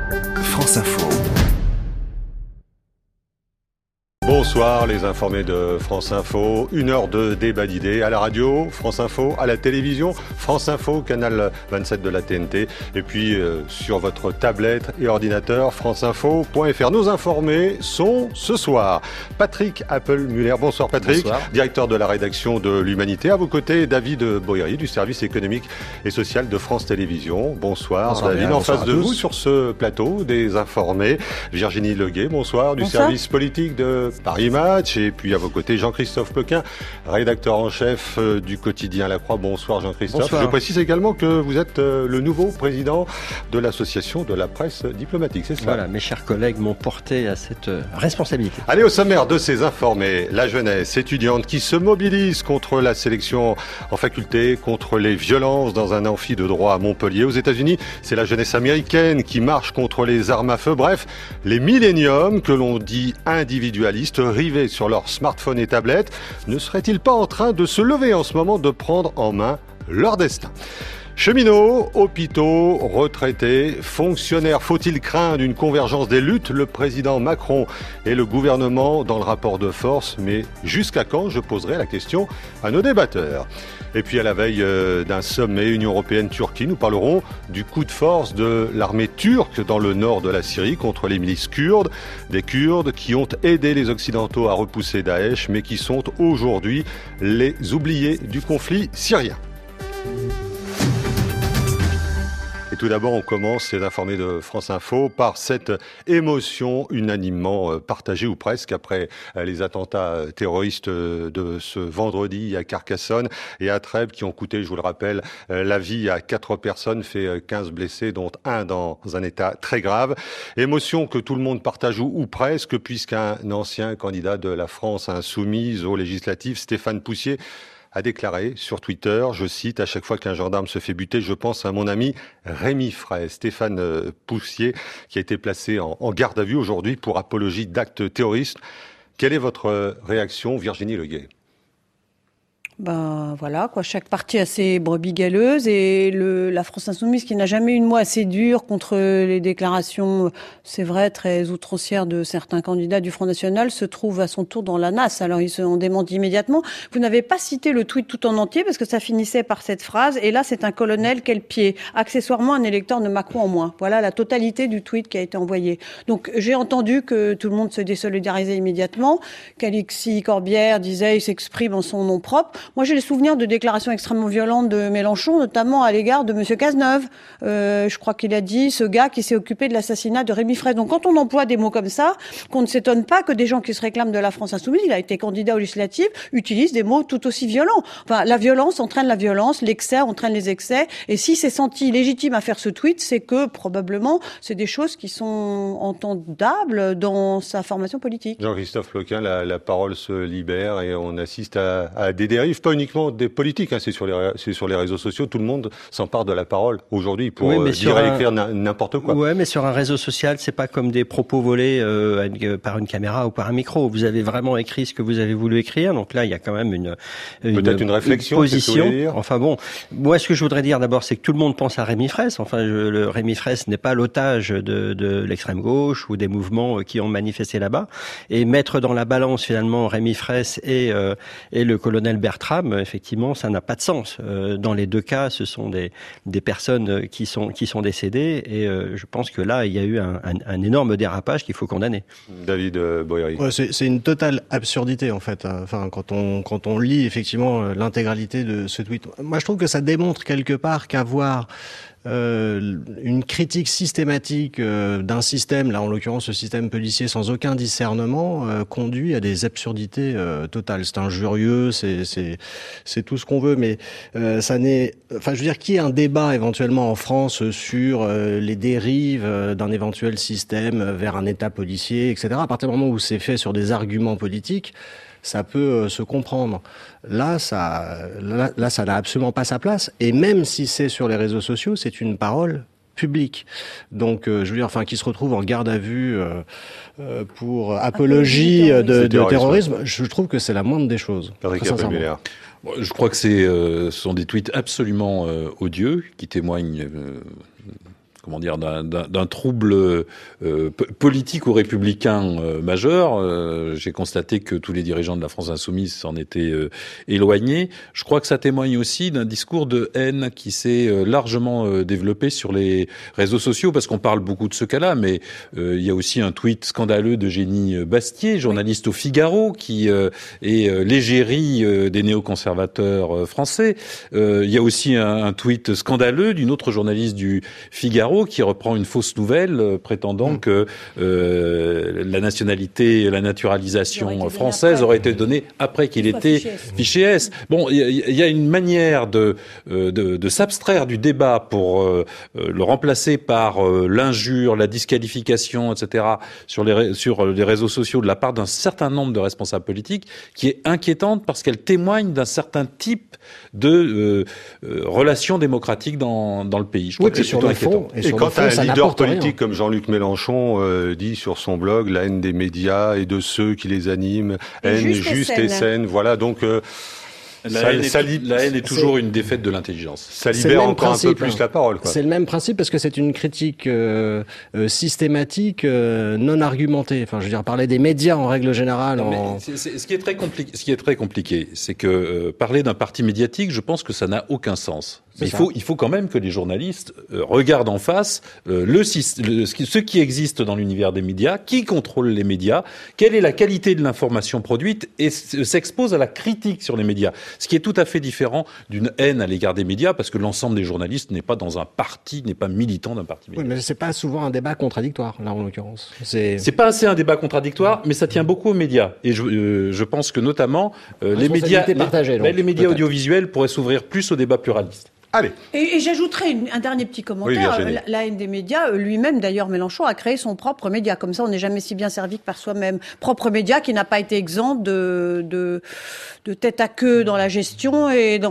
France Info. Bonsoir les informés de France Info, 1 heure de débat d'idées à la radio, France Info, à la télévision, France Info, canal 27 de la TNT, et puis sur votre tablette et ordinateur, franceinfo.fr. Nos informés sont ce soir Patrick Appel-Muller. Bonsoir Patrick, bonsoir. Directeur de la rédaction de l'Humanité. À vos côtés, David Boëri du service économique et social de France Télévisions. Bonsoir David. Bien, en face de vous sur ce plateau des informés, Virginie Leguet, bonsoir, du service politique de Paris Match, et puis à vos côtés Jean-Christophe Plequin, rédacteur en chef du quotidien La Croix. Bonsoir Jean-Christophe. Bonsoir. Je précise également que vous êtes le nouveau président de l'association de la presse diplomatique, c'est cela ? Voilà, mes chers collègues m'ont porté à cette responsabilité. Allez, au sommaire de ces informés, la jeunesse étudiante qui se mobilise contre la sélection en faculté, contre les violences dans un amphi de droit à Montpellier. Aux États-Unis, c'est la jeunesse américaine qui marche contre les armes à feu. Bref, les milléniums que l'on dit individualistes, rivés sur leurs smartphones et tablettes, ne seraient-ils pas en train de se lever en ce moment, de prendre en main leur destin ? Cheminots, hôpitaux, retraités, fonctionnaires, faut-il craindre une convergence des luttes ? Le président Macron et le gouvernement dans le rapport de force, mais jusqu'à quand ? Je poserai la question à nos débatteurs. Et puis à la veille d'un sommet Union européenne-Turquie, nous parlerons du coup de force de l'armée turque dans le nord de la Syrie contre les milices kurdes. Des Kurdes qui ont aidé les Occidentaux à repousser Daesh, mais qui sont aujourd'hui les oubliés du conflit syrien. Et tout d'abord, on commence, ces informés de France Info, par cette émotion unanimement partagée, ou presque, après les attentats terroristes de ce vendredi à Carcassonne et à Trèbes, qui ont coûté, je vous le rappelle, la vie à 4 personnes, fait 15 blessés, dont un dans un état très grave. Émotion que tout le monde partage, ou presque, puisqu'un ancien candidat de la France insoumise aux législatives, Stéphane Poussier, a déclaré sur Twitter, je cite, « À chaque fois qu'un gendarme se fait buter, je pense à mon ami Rémi Fraisse ». Stéphane Poussier, qui a été placé en garde à vue aujourd'hui pour apologie d'actes terroristes. Quelle est votre réaction, Virginie Leguet ? Ben voilà, quoi. Chaque parti a ses brebis galeuses, et la France insoumise, qui n'a jamais eu une mot assez dure contre les déclarations, c'est vrai, très outrancières de certains candidats du Front National, se trouve à son tour dans la nasse. Alors ils se en démentent immédiatement. Vous n'avez pas cité le tweet tout en entier parce que ça finissait par cette phrase, et là c'est un colonel, quel pied. Accessoirement un électeur de Macron en moins. Voilà la totalité du tweet qui a été envoyé. Donc j'ai entendu que tout le monde se désolidarisait immédiatement, qu'Alexis Corbière disait il s'exprime en son nom propre. Moi, j'ai les souvenirs de déclarations extrêmement violentes de Mélenchon, notamment à l'égard de M. Cazeneuve. Je crois qu'il a dit, ce gars qui s'est occupé de l'assassinat de Rémi Fraisse. Donc, quand on emploie des mots comme ça, qu'on ne s'étonne pas que des gens qui se réclament de la France insoumise, il a été candidat aux législatives, utilisent des mots tout aussi violents. Enfin, la violence entraîne la violence, l'excès entraîne les excès. Et si c'est senti légitime à faire ce tweet, c'est que, probablement, c'est des choses qui sont entendables dans sa formation politique. Jean-Christophe Plequin, la parole se libère et on assiste à des dérives, pas uniquement des politiques, hein, c'est sur les réseaux sociaux, tout le monde s'empare de la parole aujourd'hui pour dire et écrire n'importe quoi. Ouais, mais sur un réseau social, c'est pas comme des propos volés par une caméra ou par un micro. Vous avez vraiment écrit ce que vous avez voulu écrire, donc là il y a quand même peut-être une réflexion, une position. Enfin bon, moi ce que je voudrais dire d'abord, c'est que tout le monde pense à Rémi Fraisse. Enfin, le Rémi Fraisse n'est pas l'otage de l'extrême gauche ou des mouvements qui ont manifesté là-bas, et mettre dans la balance finalement Rémi Fraisse et le colonel Bertrand, effectivement, ça n'a pas de sens. Dans les deux cas, ce sont des personnes qui sont décédées, et je pense que là, il y a eu un énorme dérapage qu'il faut condamner. David Boëri. Ouais, c'est une totale absurdité, en fait. Enfin, quand on lit effectivement l'intégralité de ce tweet, moi, je trouve que ça démontre quelque part qu'avoir une critique systématique d'un système, là en l'occurrence ce système policier sans aucun discernement, conduit à des absurdités totales. C'est injurieux, c'est tout ce qu'on veut, mais ça n'est, enfin je veux dire, qu'il y ait un débat éventuellement en France sur les dérives d'un éventuel système vers un État policier, etc. À partir du moment où c'est fait sur des arguments politiques, ça peut se comprendre. Là, ça n'a absolument pas sa place. Et même si c'est sur les réseaux sociaux, c'est une parole publique. Donc, je veux dire, enfin, qui se retrouve en garde à vue pour apologie de terrorisme, je trouve que c'est la moindre des choses. Je crois que ce sont des tweets absolument odieux qui témoignent d'un trouble politique ou républicain majeur. J'ai constaté que tous les dirigeants de la France insoumise s'en étaient éloignés. Je crois que ça témoigne aussi d'un discours de haine qui s'est largement développé sur les réseaux sociaux, parce qu'on parle beaucoup de ce cas-là, mais il y a aussi un tweet scandaleux d'Eugénie Bastier, journaliste au Figaro, qui est l'égérie des néoconservateurs français. Il y a aussi un tweet scandaleux d'une autre journaliste du Figaro qui reprend une fausse nouvelle prétendant que la naturalisation française aurait été donnée après qu'il était fiché S. Bon, il y a une manière de s'abstraire du débat pour le remplacer par l'injure, la disqualification, etc. sur les réseaux sociaux de la part d'un certain nombre de responsables politiques, qui est inquiétante parce qu'elle témoigne d'un certain type de relations démocratiques dans le pays. Je crois que c'est plutôt inquiétant. Et quand un leader politique comme Jean-Luc Mélenchon dit sur son blog la haine des médias et de ceux qui les animent, haine juste et saine, voilà, donc la haine est toujours une défaite de l'intelligence. Ça libère encore un peu plus la parole, quoi. C'est le même principe parce que c'est une critique systématique, non argumentée. Enfin, je veux dire, parler des médias en règle générale. Ce qui est très compliqué, c'est que parler d'un parti médiatique, je pense que ça n'a aucun sens. Mais il faut quand même que les journalistes regardent en face ce qui existe dans l'univers des médias, qui contrôle les médias, quelle est la qualité de l'information produite, et s'expose à la critique sur les médias. Ce qui est tout à fait différent d'une haine à l'égard des médias, parce que l'ensemble des journalistes n'est pas dans un parti, n'est pas militant d'un parti médiatique. Oui, mais c'est pas souvent un débat contradictoire, là, en l'occurrence. C'est pas assez un débat contradictoire, mais ça tient beaucoup aux médias. Et je pense que notamment les médias audiovisuels pourraient s'ouvrir plus au débat pluraliste. Allez. Et j'ajouterais un dernier petit commentaire. La haine des médias, lui-même, d'ailleurs, Mélenchon a créé son propre média. Comme ça, on n'est jamais si bien servi que par soi-même. Propre média qui n'a pas été exempt de tête à queue dans la gestion et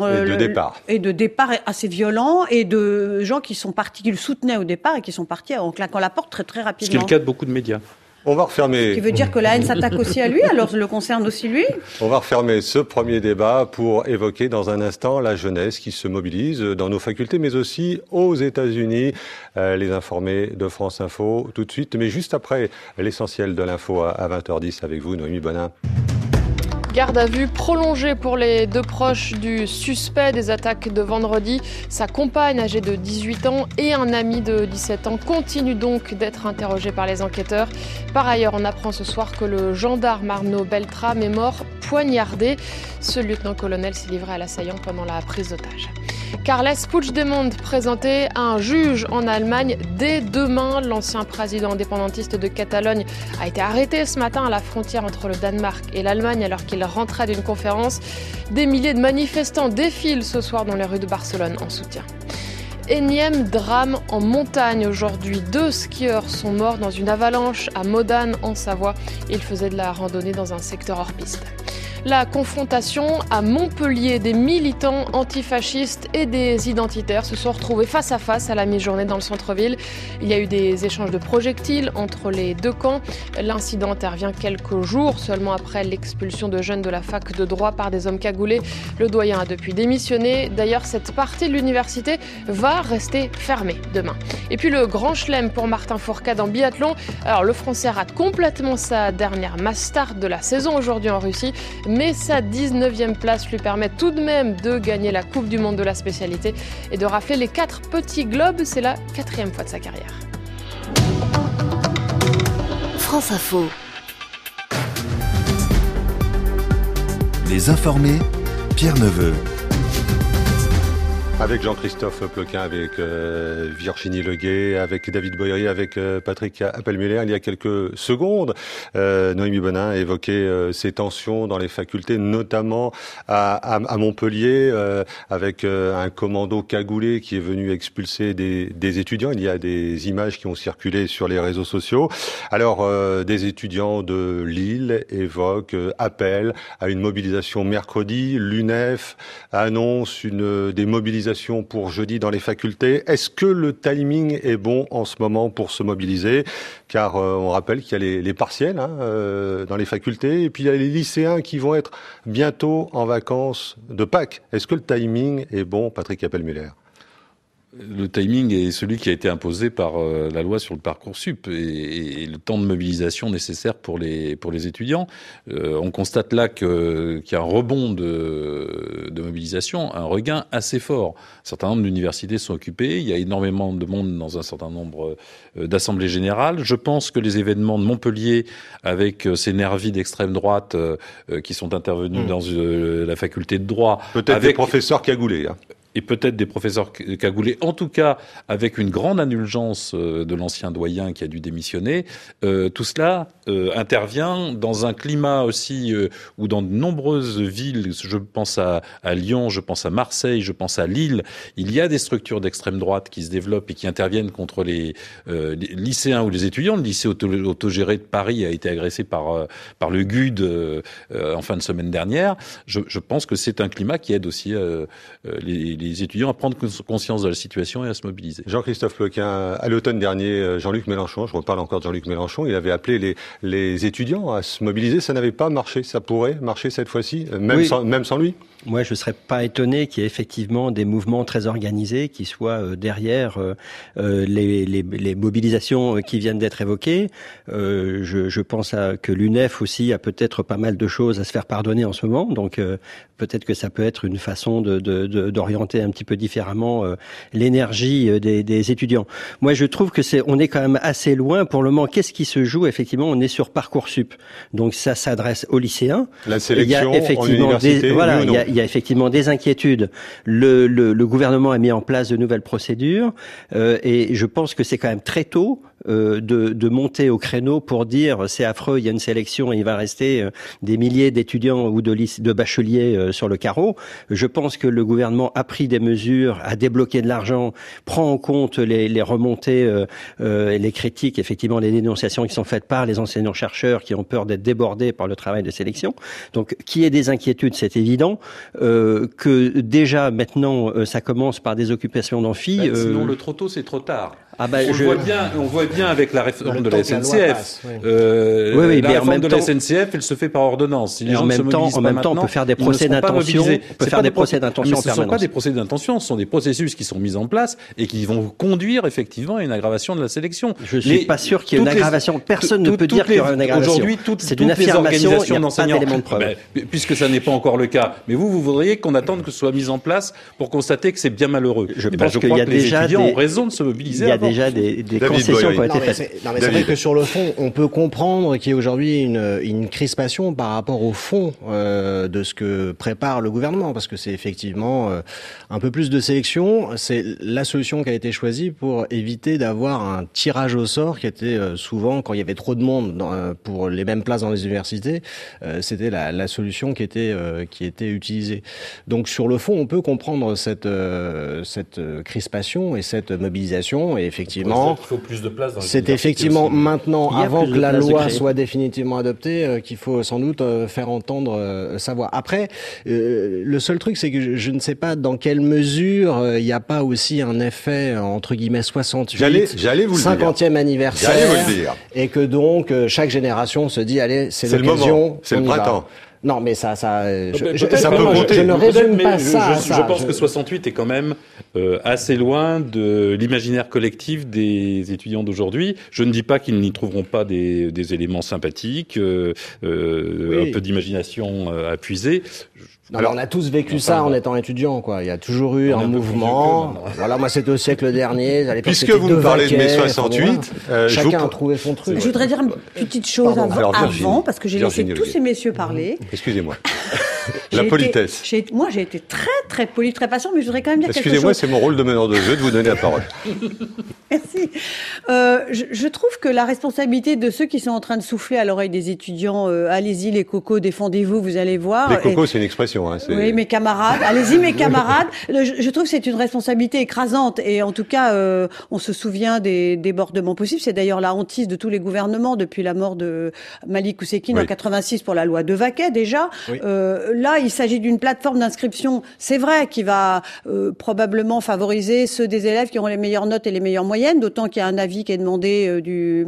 de départ assez violent, et de gens qui le soutenaient au départ et qui sont partis en claquant la porte très très rapidement. Ce qui est le cas de beaucoup de médias. On va refermer. Ce qui veut dire que la haine s'attaque aussi à lui, alors le concerne aussi lui. On va refermer ce premier débat pour évoquer dans un instant la jeunesse qui se mobilise dans nos facultés, mais aussi aux États-Unis. Les informés de France Info tout de suite, mais juste après l'essentiel de l'info à 20h10 avec vous, Noémie Bonin. Garde à vue prolongée pour les deux proches du suspect des attaques de vendredi. Sa compagne âgée de 18 ans et un ami de 17 ans continuent donc d'être interrogés par les enquêteurs. Par ailleurs, on apprend ce soir que le gendarme Arnaud Beltrame est mort poignardé. Ce lieutenant-colonel s'est livré à l'assaillant pendant la prise d'otage. Carles Puigdemont présenté à un juge en Allemagne dès demain. L'ancien président indépendantiste de Catalogne a été arrêté ce matin à la frontière entre le Danemark et l'Allemagne alors qu'il rentrait d'une conférence. Des milliers de manifestants défilent ce soir dans les rues de Barcelone en soutien. Énième drame en montagne aujourd'hui. 2 skieurs sont morts dans une avalanche à Modane en Savoie. Ils faisaient de la randonnée dans un secteur hors piste. La confrontation à Montpellier, des militants antifascistes et des identitaires se sont retrouvés face à face à la mi-journée dans le centre-ville. Il y a eu des échanges de projectiles entre les deux camps. L'incident intervient quelques jours seulement après l'expulsion de jeunes de la fac de droit par des hommes cagoulés. Le doyen a depuis démissionné. D'ailleurs, cette partie de l'université va rester fermée demain. Et puis le grand chelem pour Martin Fourcade en biathlon. Alors le Français rate complètement sa dernière mass start de la saison aujourd'hui en Russie. Mais sa 19e place lui permet tout de même de gagner la Coupe du Monde de la spécialité et de rafler les 4 petits globes. C'est la 4e fois de sa carrière. France Info. Les informés, Pierre Neveu. Avec Jean-Christophe Ploquin, avec Virginie Leguet, avec David Boyery, avec Patrick Appelmuller. Il y a quelques secondes, Noémie Bonin évoquait ces tensions dans les facultés, notamment à Montpellier, avec un commando cagoulé qui est venu expulser des étudiants. Il y a des images qui ont circulé sur les réseaux sociaux. Alors, des étudiants de Lille appellent à une mobilisation mercredi. L'UNEF annonce des mobilisations pour jeudi dans les facultés. Est-ce que le timing est bon en ce moment pour se mobiliser? Car on rappelle qu'il y a les partiels dans les facultés, et puis il y a les lycéens qui vont être bientôt en vacances de Pâques. Est-ce que le timing est bon, Patrick Appelmuller? Le timing est celui qui a été imposé par la loi sur le Parcoursup et le temps de mobilisation nécessaire pour les étudiants. On constate là qu'il y a un rebond de mobilisation, un regain assez fort. Un certain nombre d'universités sont occupées, il y a énormément de monde dans un certain nombre d'assemblées générales. Je pense que les événements de Montpellier avec ces nervis d'extrême droite qui sont intervenus dans la faculté de droit... Peut-être des professeurs cagoulés, hein. Et peut-être des professeurs cagoulés, en tout cas avec une grande indulgence de l'ancien doyen qui a dû démissionner. Tout cela intervient dans un climat aussi où dans de nombreuses villes, je pense à Lyon, je pense à Marseille, je pense à Lille, il y a des structures d'extrême droite qui se développent et qui interviennent contre les lycéens ou les étudiants. Le lycée autogéré de Paris a été agressé par le GUD en fin de semaine dernière. Je pense que c'est un climat qui aide aussi les étudiants à prendre conscience de la situation et à se mobiliser. Jean-Christophe Ploquin, à l'automne dernier, Jean-Luc Mélenchon, je reparle encore de Jean-Luc Mélenchon, il avait appelé les étudiants à se mobiliser. Ça n'avait pas marché. Ça pourrait marcher cette fois-ci, même sans lui. Moi, je ne serais pas étonné qu'il y ait effectivement des mouvements très organisés qui soient derrière les mobilisations qui viennent d'être évoquées. Je pense que l'UNEF aussi a peut-être pas mal de choses à se faire pardonner en ce moment. Donc, peut-être que ça peut être une façon d'orienter un petit peu différemment l'énergie des étudiants. Moi, je trouve que on est quand même assez loin pour le moment. Qu'est-ce qui se joue? Effectivement, on est sur Parcoursup. Donc, ça s'adresse aux lycéens. La sélection en université, il y a effectivement des inquiétudes. Le gouvernement a mis en place de nouvelles procédures et je pense que c'est quand même très tôt de monter au créneau pour dire c'est affreux, il y a une sélection et il va rester des milliers d'étudiants ou de bacheliers sur le carreau. Je pense que le gouvernement a pris des mesures, a débloqué de l'argent, prend en compte les remontées et les critiques, effectivement les dénonciations qui sont faites par les enseignants-chercheurs qui ont peur d'être débordés par le travail de sélection. Donc qu'il y ait des inquiétudes, c'est évident. Que déjà maintenant ça commence par des occupations d'amphi. Sinon le trop tôt c'est trop tard. Ah bah, on voit bien avec la réforme de la SNCF. La réforme de la SNCF, elle se fait par ordonnance. Si les gens ne se mobilisent pas maintenant, on peut faire des procès d'intention. Ce ne sont pas des procès d'intention, ce sont des processus qui sont mis en place et qui vont conduire effectivement à une aggravation de la sélection. Je ne suis pas sûr qu'il y ait une aggravation. Personne ne peut dire qu'il y aura une aggravation. Aujourd'hui, c'est une affirmation, il n'y a pas d'élément de preuve. Puisque ça n'est pas encore le cas. Mais vous voudriez qu'on attende que ce soit mis en place pour constater que c'est bien malheureux. Je pense qu'il y a les étudiants ont raison de se mobiliser. Il y a déjà des concessions qui ont été faites. C'est vrai que sur le fond, on peut comprendre qu'il y ait aujourd'hui une crispation par rapport au fond de ce que prépare le gouvernement, parce que c'est effectivement un peu plus de sélection. C'est la solution qui a été choisie pour éviter d'avoir un tirage au sort qui était souvent, quand il y avait trop de monde pour les mêmes places dans les universités, c'était la solution qui était utilisée. Donc sur le fond, on peut comprendre cette crispation et cette mobilisation, et effectivement, il faut plus de place dans les c'est effectivement maintenant, avant que la loi soit définitivement adoptée, qu'il faut sans doute faire entendre sa voix. Après, le seul truc, c'est que je ne sais pas dans quelle mesure il n'y a pas aussi un effet, entre guillemets, 68, j'allais vous le 50e anniversaire, vous le dire. Et que donc chaque génération se dit, allez, c'est l'occasion, c'est le printemps. Non, mais ça je ne raisonne pas ça. Je pense que 68 est quand même assez loin de l'imaginaire collectif des étudiants d'aujourd'hui. Je ne dis pas qu'ils n'y trouveront pas des éléments sympathiques, un peu d'imagination à puiser. Alors, on a tous vécu ça en étant étudiant, quoi. Il y a toujours eu un mouvement. Voilà, moi, c'était au siècle dernier. Puisque vous me parlez de mai 68, chacun a trouvé son truc. Je voudrais dire une petite chose avant, parce que j'ai laissé tous ces messieurs parler. Excusez-moi. La politesse. Moi, j'ai été très, très poli, très patient, mais je voudrais quand même dire quelque chose. Excusez-moi, c'est mon rôle de meneur de jeu de vous donner la parole. Merci. Je trouve que la responsabilité de ceux qui sont en train de souffler à l'oreille des étudiants, allez-y les cocos, défendez-vous, vous allez voir. Les cocos, c'est une expression. Hein, oui, mes camarades. Allez-y, mes camarades. Je trouve que c'est une responsabilité écrasante. Et en tout cas, on se souvient des débordements possibles. C'est d'ailleurs la hantise de tous les gouvernements depuis la mort de Malik Oussekine en 86 pour la loi Devaquet, déjà. Oui. Là, il s'agit d'une plateforme d'inscription, c'est vrai, qui va probablement favoriser ceux des élèves qui auront les meilleures notes et les meilleures moyennes, d'autant qu'il y a un avis l'avis qui est demandé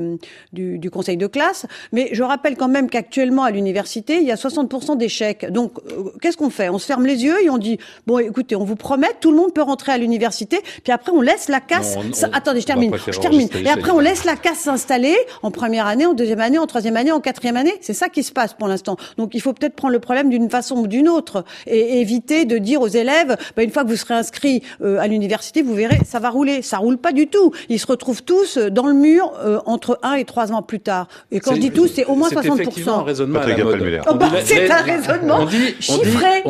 du conseil de classe. Mais je rappelle quand même qu'actuellement, à l'université, il y a 60% d'échecs. Donc, qu'est-ce qu'on fait? On se ferme les yeux et on dit, bon, écoutez, on vous promet, tout le monde peut rentrer à l'université, puis après, on laisse la casse... Attendez, je termine. Et après, on laisse la casse s'installer en première année, en deuxième année, en troisième année, en quatrième année. C'est ça qui se passe pour l'instant. Donc, il faut peut-être prendre le problème d'une façon ou d'une autre et éviter de dire aux élèves, une fois que vous serez inscrits à l'université, vous verrez, ça va rouler. Ça roule pas du tout. Ils se retrouvent tous dans le mur entre 1 et 3 ans plus tard. Et quand je dis tous, c'est au moins 60%. C'est effectivement un raisonnement à la mode. C'est un raisonnement chiffré.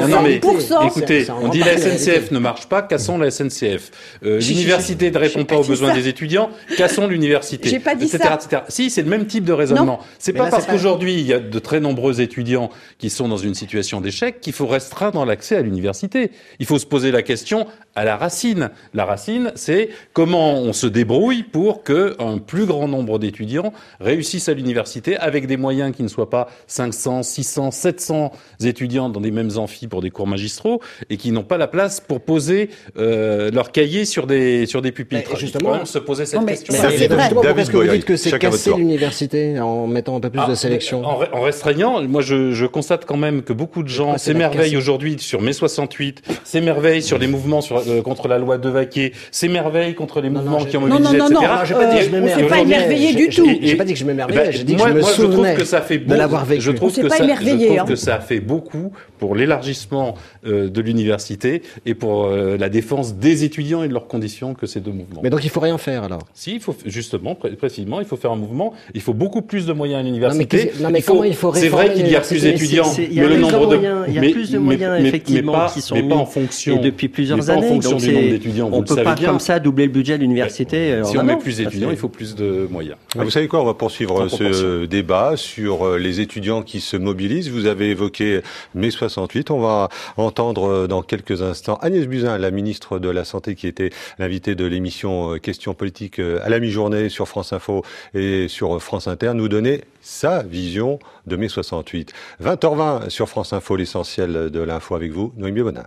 60%. Écoutez, on dit la SNCF ne marche pas, cassons la SNCF. L'université ne répond pas aux besoins des étudiants, cassons l'université. J'ai pas dit etc., ça. etc. Si, c'est le même type de raisonnement. C'est pas parce qu'aujourd'hui il y a de très nombreux étudiants qui sont dans une situation d'échec qu'il faut restreindre l'accès à l'université. Il faut se poser la question à la racine. La racine, c'est comment on se débrouille pour qu'un plus grand nombre d'étudiants réussissent à l'université avec des moyens qui ne soient pas 500, 600, 700 étudiants dans des mêmes amphis pour des cours magistraux et qui n'ont pas la place pour poser leur cahier sur des pupitres. Justement, on se posait cette question. Pourquoi est-ce que vous dites que c'est casser l'université en mettant un peu plus de sélection? En restreignant, moi je constate quand même que beaucoup de gens s'émerveillent aujourd'hui sur mai 68, s'émerveillent sur les mouvements contre la loi Devaquet, s'émerveillent contre les mouvements qui ont mobilisé, etc. J'ai pas dit que je m'émerveillais. On s'est pas émerveillé du tout. J'ai pas dit que je m'émerveillais, j'ai dit que je me souvenais de l'avoir vécu. Je trouve que ça a fait beaucoup pour l'élargissement de l'université et pour la défense des étudiants et de leurs conditions que ces deux mouvements. Mais donc il faut rien faire alors? Si, il faut justement, précisément, il faut faire un mouvement. Il faut beaucoup plus de moyens à l'université. Comment il faut réformer? C'est vrai qu'il y a plus d'étudiants, mais le nombre de il y a plus de moyens effectivement qui sont mis en fonction et depuis plusieurs années. Donc du nombre d'étudiants. On peut pas comme ça doubler le budget de l'université. Si on met plus d'étudiants, il faut plus de moyens. Vous savez quoi? On va poursuivre ce débat sur les étudiants qui se mobilisent. Vous avez évoqué mai 68. On va entendre dans quelques instants Agnès Buzyn, la ministre de la Santé, qui était l'invitée de l'émission Questions politiques à la mi-journée sur France Info et sur France Inter, nous donner sa vision de mai 68. 20h20 sur France Info, l'essentiel de l'info avec vous, Noémie Bonin.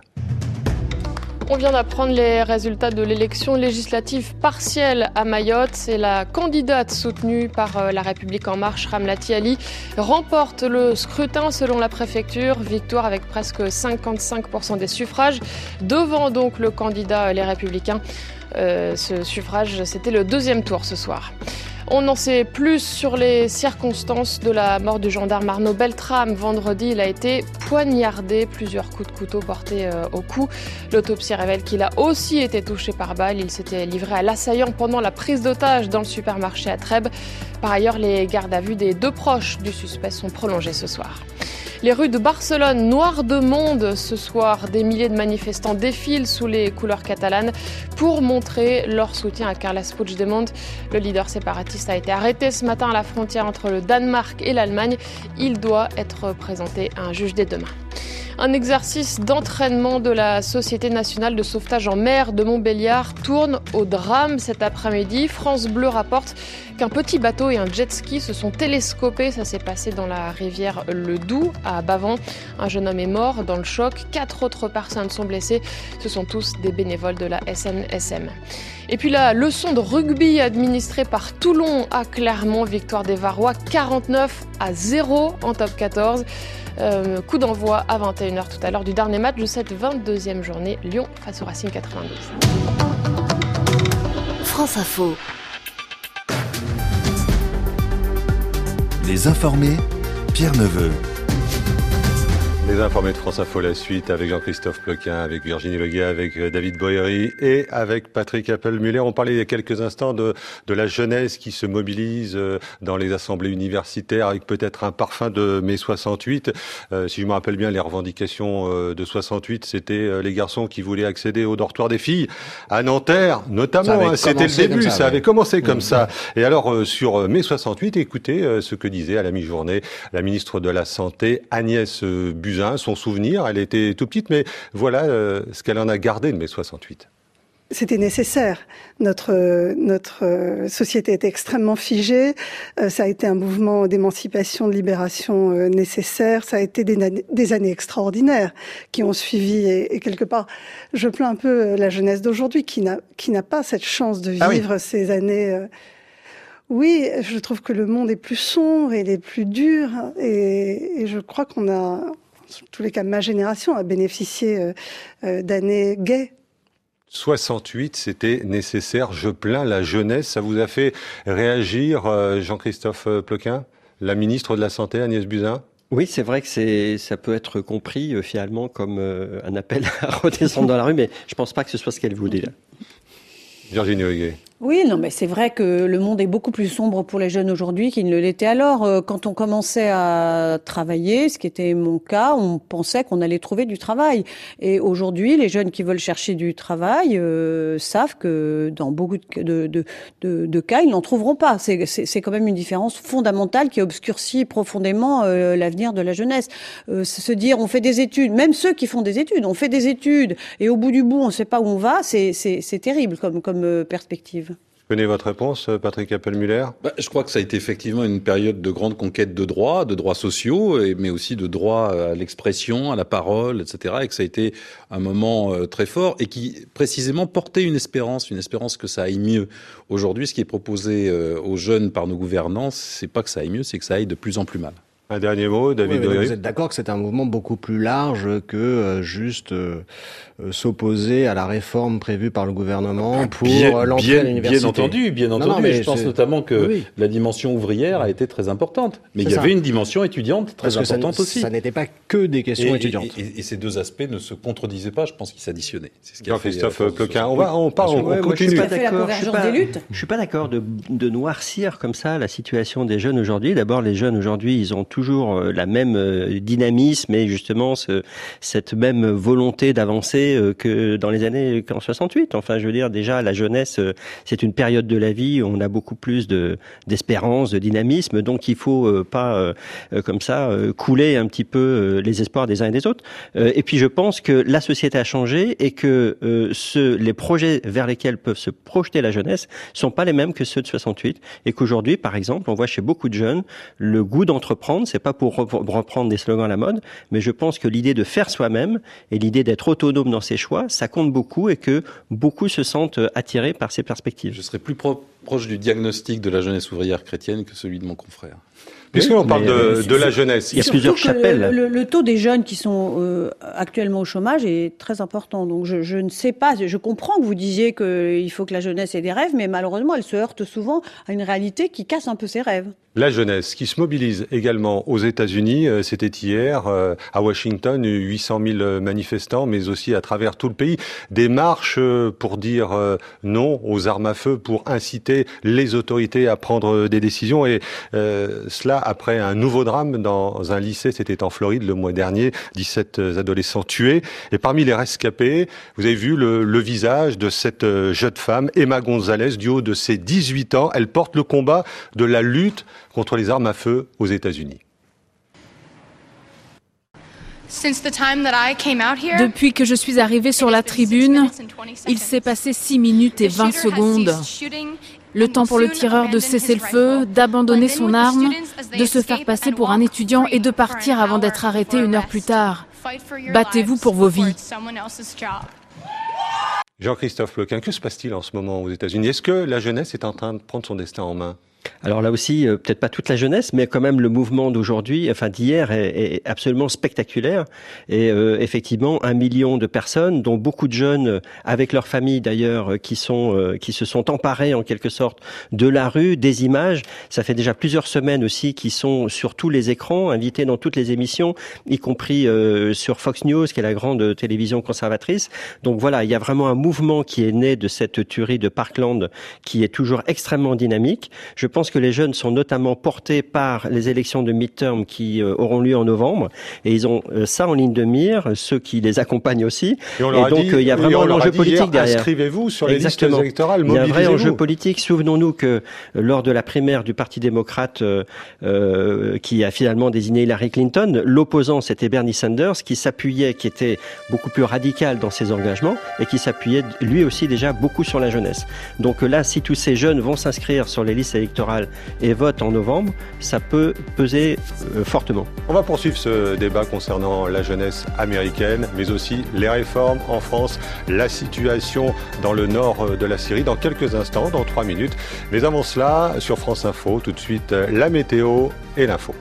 On vient d'apprendre les résultats de l'élection législative partielle à Mayotte. C'est la candidate soutenue par La République En Marche, Ramlati Ali, remporte le scrutin selon la préfecture. Victoire avec presque 55% des suffrages, devant donc le candidat Les Républicains. Ce suffrage, c'était le deuxième tour ce soir. On en sait plus sur les circonstances de la mort du gendarme Arnaud Beltrame. Vendredi, il a été poignardé, plusieurs coups de couteau portés au cou. L'autopsie révèle qu'il a aussi été touché par balle. Il s'était livré à l'assaillant pendant la prise d'otage dans le supermarché à Trèbes. Par ailleurs, les gardes à vue des deux proches du suspect sont prolongés ce soir. Les rues de Barcelone, noires de monde ce soir. Des milliers de manifestants défilent sous les couleurs catalanes pour montrer leur soutien à Carles Puigdemont. Le leader séparatiste a été arrêté ce matin à la frontière entre le Danemark et l'Allemagne. Il doit être présenté à un juge dès demain. Un exercice d'entraînement de la Société nationale de sauvetage en mer de Montbéliard tourne au drame cet après-midi. France Bleu rapporte qu'un petit bateau et un jet-ski se sont télescopés. Ça s'est passé dans la rivière Le Doubs à Bavans. Un jeune homme est mort dans le choc. 4 autres personnes sont blessées. Ce sont tous des bénévoles de la SNSM. Et puis la leçon de rugby administrée par Toulon à Clermont. Victoire des Varois 49-0 en top 14. Coup d'envoi à 21h tout à l'heure du dernier match de cette 22e journée, Lyon face au Racing 92. France Info. Les informés, Pierre Neveu. Les informés de France Info, la suite avec Jean-Christophe Ploquin, avec Virginie Leguet, avec David Boéry et avec Patrick Appel-Muller. On parlait il y a quelques instants de la jeunesse qui se mobilise dans les assemblées universitaires avec peut-être un parfum de mai 68. Si je me rappelle bien, les revendications de 68, c'était les garçons qui voulaient accéder au dortoir des filles à Nanterre, notamment. C'était le début, ça avait commencé comme ça. Et alors, sur mai 68, écoutez ce que disait à la mi-journée la ministre de la Santé, Agnès Buzyn. Son souvenir, elle était tout petite, mais voilà ce qu'elle en a gardé de mai 68. c'était nécessaire. Notre société était extrêmement figée. Ça a été un mouvement d'émancipation, de libération nécessaire. Ça a été des années extraordinaires qui ont suivi. Et quelque part, je plains un peu la jeunesse d'aujourd'hui qui n'a pas cette chance de vivre ces années. Oui, je trouve que le monde est plus sombre, il est plus dur. Et je crois qu'on a, en tous les cas, ma génération a bénéficié d'années gaies. 68, c'était nécessaire. Je plains la jeunesse. Ça vous a fait réagir, Jean-Christophe Ploquin, la ministre de la Santé, Agnès Buzyn? Oui, c'est vrai que ça peut être compris finalement comme un appel à redescendre dans la rue, mais je pense pas que ce soit ce qu'elle voulait là. Virginie Huguet. Oui, non, mais c'est vrai que le monde est beaucoup plus sombre pour les jeunes aujourd'hui qu'il ne l'était alors. Quand on commençait à travailler, ce qui était mon cas, on pensait qu'on allait trouver du travail. Et aujourd'hui, les jeunes qui veulent chercher du travail savent que dans beaucoup de cas, ils n'en trouveront pas. C'est quand même une différence fondamentale qui obscurcit profondément l'avenir de la jeunesse. Se dire, on fait des études, même ceux qui font des études, on fait des études, et au bout du bout, on ne sait pas où on va, c'est terrible comme perspective. Vous connaissez votre réponse, Patrick Appel-Müller? Je crois que ça a été effectivement une période de grande conquête de droits sociaux, mais aussi de droits à l'expression, à la parole, etc. Et que ça a été un moment très fort et qui précisément portait une espérance que ça aille mieux. Aujourd'hui, ce qui est proposé aux jeunes par nos gouvernants, c'est pas que ça aille mieux, c'est que ça aille de plus en plus mal. Un dernier mot, David Dery. Vous êtes d'accord que c'est un mouvement beaucoup plus large que juste s'opposer à la réforme prévue par le gouvernement pour l'entrée à l'université. Bien entendu. Mais je pense notamment que la dimension ouvrière a été très importante. Mais il y avait une dimension étudiante très importante aussi. Ça n'était pas que des questions étudiantes. Et ces deux aspects ne se contredisaient pas, je pense qu'ils s'additionnaient. C'est ce Jean-Christophe Ploquin. On continue. Je suis pas d'accord de noircir comme ça la situation des jeunes aujourd'hui. D'abord, les jeunes aujourd'hui, ils ont toujours la même dynamisme et justement cette même volonté d'avancer que dans les années en 68. Enfin, je veux dire, déjà, la jeunesse, c'est une période de la vie où on a beaucoup plus d'espérance, de dynamisme, donc il faut pas comme ça couler un petit peu les espoirs des uns et des autres. Et puis, je pense que la société a changé et que les projets vers lesquels peuvent se projeter la jeunesse sont pas les mêmes que ceux de 68 et qu'aujourd'hui, par exemple, on voit chez beaucoup de jeunes le goût d'entreprendre. C'est pas pour reprendre des slogans à la mode, mais je pense que l'idée de faire soi-même et l'idée d'être autonome dans ses choix, ça compte beaucoup et que beaucoup se sentent attirés par ces perspectives. Je serais plus proche du diagnostic de la jeunesse ouvrière chrétienne que celui de mon confrère. Puisque l'on parle de la jeunesse, il y a plusieurs chapelles. Le taux des jeunes qui sont actuellement au chômage est très important. Donc je ne sais pas, je comprends que vous disiez qu'il faut que la jeunesse ait des rêves, mais malheureusement, elle se heurte souvent à une réalité qui casse un peu ses rêves. La jeunesse qui se mobilise également aux États-Unis, c'était hier à Washington, 800 000 manifestants, mais aussi à travers tout le pays, des marches pour dire non aux armes à feu, pour inciter les autorités à prendre des décisions, et cela après un nouveau drame dans un lycée, c'était en Floride le mois dernier, 17 adolescents tués, et parmi les rescapés, vous avez vu le visage de cette jeune femme, Emma Gonzalez, du haut de ses 18 ans, elle porte le combat de la lutte contre les armes à feu aux États-Unis. Depuis que je suis arrivée sur la tribune, il s'est passé 6 minutes et 20 secondes. Le temps pour le tireur de cesser le feu, d'abandonner son arme, de se faire passer pour un étudiant et de partir avant d'être arrêté 1 heure plus tard. Battez-vous pour vos vies. Jean-Christophe Ploquin, que se passe-t-il en ce moment aux États-Unis? Est-ce que la jeunesse est en train de prendre son destin en main? Alors là aussi, peut-être pas toute la jeunesse, mais quand même le mouvement d'aujourd'hui, enfin d'hier, est absolument spectaculaire. Et effectivement, 1 million de personnes, dont beaucoup de jeunes, avec leurs familles d'ailleurs, qui se sont emparés en quelque sorte de la rue, des images. Ça fait déjà plusieurs semaines aussi qu'ils sont sur tous les écrans, invités dans toutes les émissions, y compris sur Fox News, qui est la grande télévision conservatrice. Donc voilà, il y a vraiment un mouvement qui est né de cette tuerie de Parkland, qui est toujours extrêmement dynamique. Je pense que les jeunes sont notamment portés par les élections de midterm qui auront lieu en novembre, et ils ont ça en ligne de mire, ceux qui les accompagnent aussi. Et donc il y a vraiment un enjeu politique derrière. Inscrivez-vous sur les listes Exactement. électorales, mobilisez-vous. Il y a un vrai enjeu politique. Souvenons-nous que lors de la primaire du Parti démocrate qui a finalement désigné Hillary Clinton, l'opposant c'était Bernie Sanders qui était beaucoup plus radical dans ses engagements et qui s'appuyait lui aussi déjà beaucoup sur la jeunesse. Donc là, si tous ces jeunes vont s'inscrire sur les listes électorales et votent en novembre, ça peut peser fortement. On va poursuivre ce débat concernant la jeunesse américaine, mais aussi les réformes en France, la situation dans le nord de la Syrie, dans quelques instants, dans 3 minutes. Mais avant cela, sur France Info, tout de suite, la météo et l'info.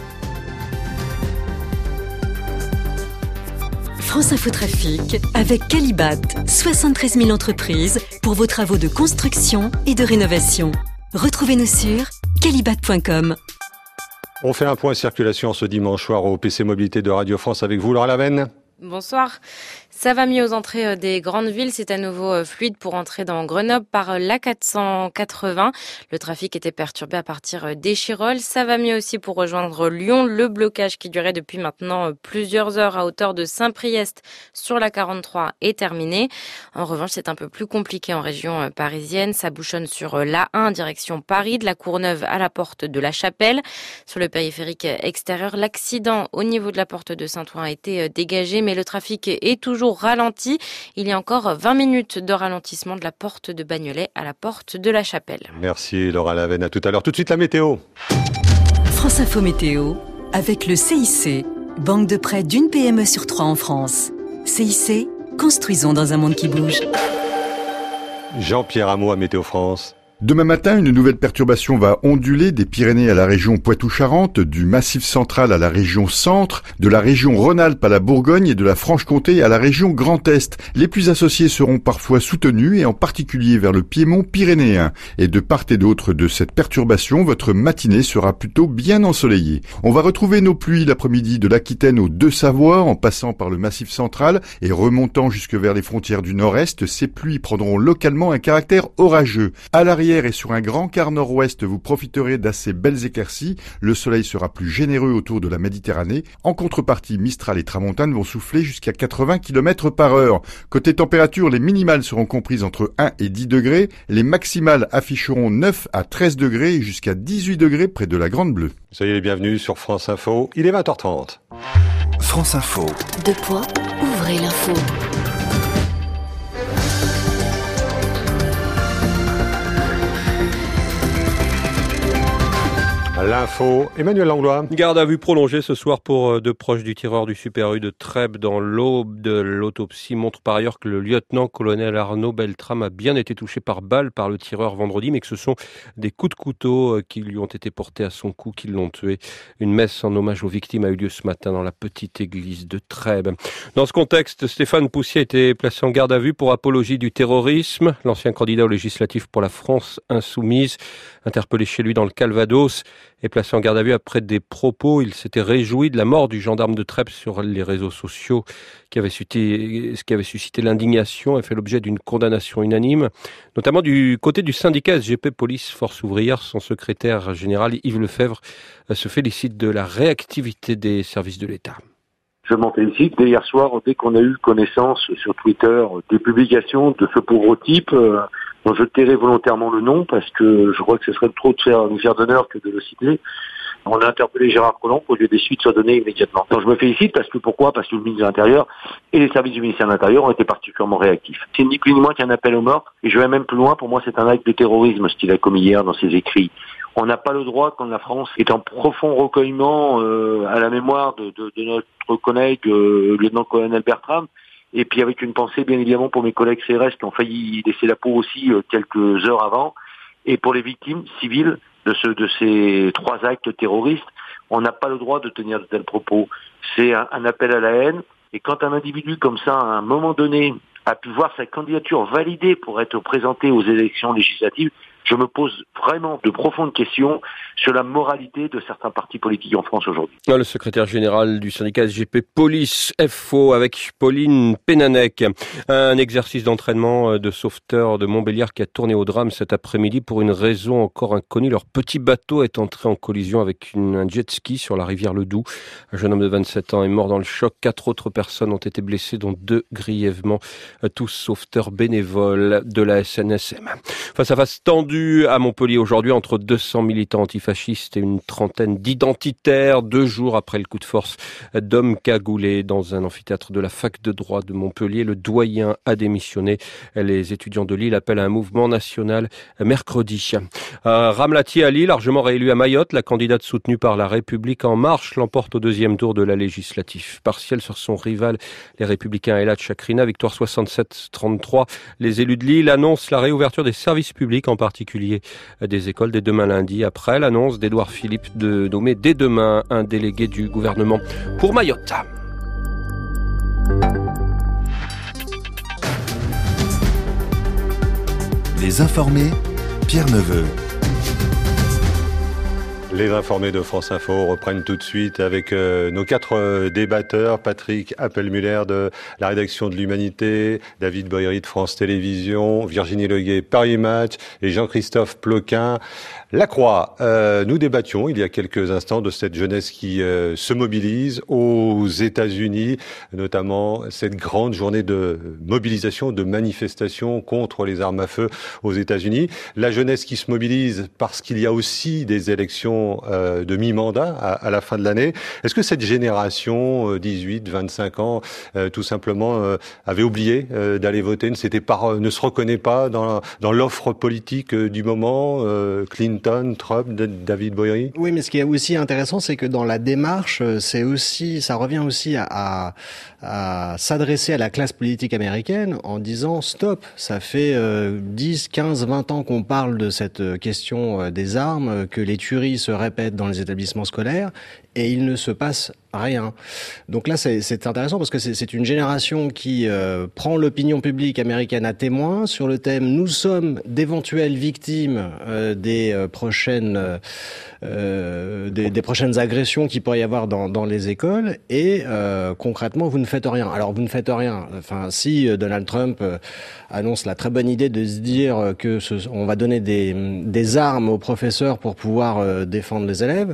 France Info Trafic avec Qualibat, 73 000 entreprises pour vos travaux de construction et de rénovation. Retrouvez-nous sur qualibat.com. On fait un point circulation ce dimanche soir au PC Mobilité de Radio France avec vous, Laura Lavenne. Bonsoir. Ça va mieux aux entrées des grandes villes. C'est à nouveau fluide pour entrer dans Grenoble par l'A480. Le trafic était perturbé à partir d'Échirolles. Ça va mieux aussi pour rejoindre Lyon. Le blocage qui durait depuis maintenant plusieurs heures à hauteur de Saint-Priest sur la 43 est terminé. En revanche, c'est un peu plus compliqué en région parisienne. Ça bouchonne sur l'A1 direction Paris, de la Courneuve à la porte de la Chapelle. Sur le périphérique extérieur, l'accident au niveau de la porte de Saint-Ouen a été dégagé, mais le trafic est toujours ralenti. Il y a encore 20 minutes de ralentissement de la porte de Bagnolet à la porte de la Chapelle. Merci Laura Lavenne, à tout à l'heure. Tout de suite la météo. France Info Météo avec le CIC, banque de prêt d'une PME sur 3 en France. CIC, construisons dans un monde qui bouge. Jean-Pierre Hameau à Météo France. Demain matin, une nouvelle perturbation va onduler des Pyrénées à la région Poitou-Charentes, du Massif central à la région Centre, de la région Rhône-Alpes à la Bourgogne et de la Franche-Comté à la région Grand Est. Les plus associés seront parfois soutenus et en particulier vers le Piémont pyrénéen. Et de part et d'autre de cette perturbation, votre matinée sera plutôt bien ensoleillée. On va retrouver nos pluies l'après-midi de l'Aquitaine aux Deux-Savoies en passant par le Massif central et remontant jusque vers les frontières du nord-est. Ces pluies prendront localement un caractère orageux. À l'arrière et sur un grand quart nord-ouest, vous profiterez d'assez belles éclaircies. Le soleil sera plus généreux autour de la Méditerranée. En contrepartie, Mistral et Tramontane vont souffler jusqu'à 80 km/h. Côté température, les minimales seront comprises entre 1 et 10 degrés. Les maximales afficheront 9 à 13 degrés et jusqu'à 18 degrés près de la Grande Bleue. Soyez les bienvenus sur France Info. Il est 20h30. France Info. Deux points, ouvrez l'info. L'info, Emmanuel Langlois. Garde à vue prolongée ce soir pour deux proches du tireur du Super U de Trèbes dans l'aube de l'autopsie montre par ailleurs que le lieutenant-colonel Arnaud Beltrame a bien été touché par balle par le tireur vendredi, mais que ce sont des coups de couteau qui lui ont été portés à son cou qui l'ont tué. Une messe en hommage aux victimes a eu lieu ce matin dans la petite église de Trèbes. Dans ce contexte, Stéphane Poussier a été placé en garde à vue pour apologie du terrorisme. L'ancien candidat aux législatives pour la France insoumise, interpellé chez lui dans le Calvados, est placé en garde à vue après des propos. Il s'était réjoui de la mort du gendarme de Trèbes sur les réseaux sociaux, ce qui avait suscité l'indignation et fait l'objet d'une condamnation unanime, notamment du côté du syndicat SGP Police Force Ouvrière. Son secrétaire général Yves Lefebvre se félicite de la réactivité des services de l'État. Je m'en félicite. Dès hier soir, dès qu'on a eu connaissance sur Twitter des publications de ce pauvre type, dont je tairai volontairement le nom parce que je crois que ce serait trop de faire d'honneur que de le citer. On a interpellé Gérard Collomb pour que des suites soient données immédiatement. Donc je me félicite parce que pourquoi ? Parce que le ministre de l'Intérieur et les services du ministère de l'Intérieur ont été particulièrement réactifs. C'est ni plus ni moins qu'un appel au meurtre. Et je vais même plus loin. Pour moi, c'est un acte de terrorisme ce qu'il a commis hier dans ses écrits. On n'a pas le droit, quand la France est en profond recueillement à la mémoire de notre collègue lieutenant-colonel Bertrame, et puis avec une pensée bien évidemment pour mes collègues CRS qui ont failli laisser la peau aussi quelques heures avant, et pour les victimes civiles de ces 3 actes terroristes, on n'a pas le droit de tenir de tels propos. C'est un appel à la haine, et quand un individu comme ça, à un moment donné, a pu voir sa candidature validée pour être présenté aux élections législatives, je me pose vraiment de profondes questions sur la moralité de certains partis politiques en France aujourd'hui. Le secrétaire général du syndicat SGP Police FO avec Pauline Pénanec. Un exercice d'entraînement de sauveteurs de Montbéliard qui a tourné au drame cet après-midi pour une raison encore inconnue. Leur petit bateau est entré en collision avec un jet ski sur la rivière Le Doubs. Un jeune homme de 27 ans est mort dans le choc. 4 autres personnes ont été blessées, dont 2 grièvement. Tous sauveteurs bénévoles de la SNSM. Face à face tendu à Montpellier aujourd'hui entre 200 militants antifascistes et une trentaine d'identitaires, 2 jours après le coup de force d'hommes cagoulés dans un amphithéâtre de la fac de droit de Montpellier. Le doyen a démissionné. Les étudiants de Lille appellent à un mouvement national mercredi. Ramlati Ali, largement réélu à Mayotte, la candidate soutenue par La République En Marche l'emporte au 2e tour de la législative partielle sur son rival, les Républicains Elad Chakrina, victoire 67-33. Les élus de Lille annoncent la réouverture des services publics, en particulier des écoles, dès demain lundi, après l'annonce d'Édouard Philippe de nommer dès demain un délégué du gouvernement pour Mayotte. Les informés, Pierre Neveu. Les informés de France Info reprennent tout de suite avec nos 4 débatteurs. Patrick Appelmuller de la rédaction de l'Humanité, David Boyeri de France Télévisions, Virginie Leguet, Paris Match et Jean-Christophe Ploquin, La Croix. Nous débattions il y a quelques instants de cette jeunesse qui se mobilise aux États-Unis, notamment cette grande journée de mobilisation, de manifestation contre les armes à feu aux États-Unis. La jeunesse qui se mobilise parce qu'il y a aussi des élections de mi-mandat à la fin de l'année. Est-ce que cette génération, 18, 25 ans, tout simplement avait oublié d'aller voter, ne se reconnaît pas dans l'offre politique du moment, Clinton, Trump, David Boyeri? Oui, mais ce qui est aussi intéressant, c'est que dans la démarche, ça revient aussi à s'adresser à la classe politique américaine en disant stop, ça fait 10, 15, 20 ans qu'on parle de cette question des armes, que les tueries se répètent dans les établissements scolaires et il ne se passe rien. Donc là, c'est intéressant parce que c'est une génération qui prend l'opinion publique américaine à témoin sur le thème « Nous sommes d'éventuelles victimes des prochaines agressions qu'il pourrait y avoir dans les écoles et concrètement, vous ne faites rien. » Alors, vous ne faites rien. Enfin, si Donald Trump annonce la très bonne idée de se dire que on va donner des armes aux professeurs pour pouvoir défendre les élèves,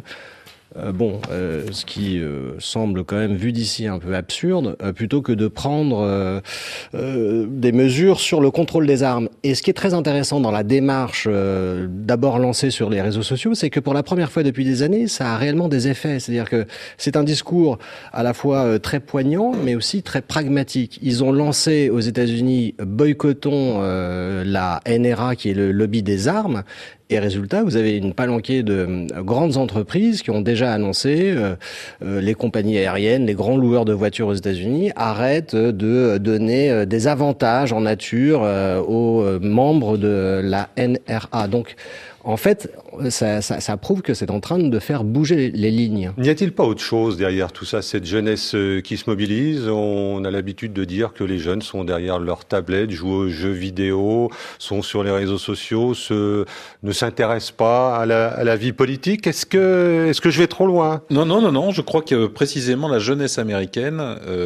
ce qui semble quand même vu d'ici un peu absurde, plutôt que de prendre des mesures sur le contrôle des armes. Et ce qui est très intéressant dans la démarche d'abord lancée sur les réseaux sociaux, c'est que pour la première fois depuis des années, ça a réellement des effets. C'est-à-dire que c'est un discours à la fois très poignant, mais aussi très pragmatique. Ils ont lancé aux États-Unis « Boycottons la NRA » qui est le lobby des armes. Et résultat, vous avez une palanquée de grandes entreprises qui ont déjà annoncé, les compagnies aériennes, les grands loueurs de voitures aux États-Unis arrêtent de donner des avantages en nature aux membres de la NRA. Donc, en fait, ça prouve que c'est en train de faire bouger les lignes. N'y a-t-il pas autre chose derrière tout ça, cette jeunesse qui se mobilise? On a l'habitude de dire que les jeunes sont derrière leur tablette, jouent aux jeux vidéo, sont sur les réseaux sociaux, ne s'intéressent pas à la vie politique. Est-ce que je vais trop loin? Non. Je crois que précisément la jeunesse américaine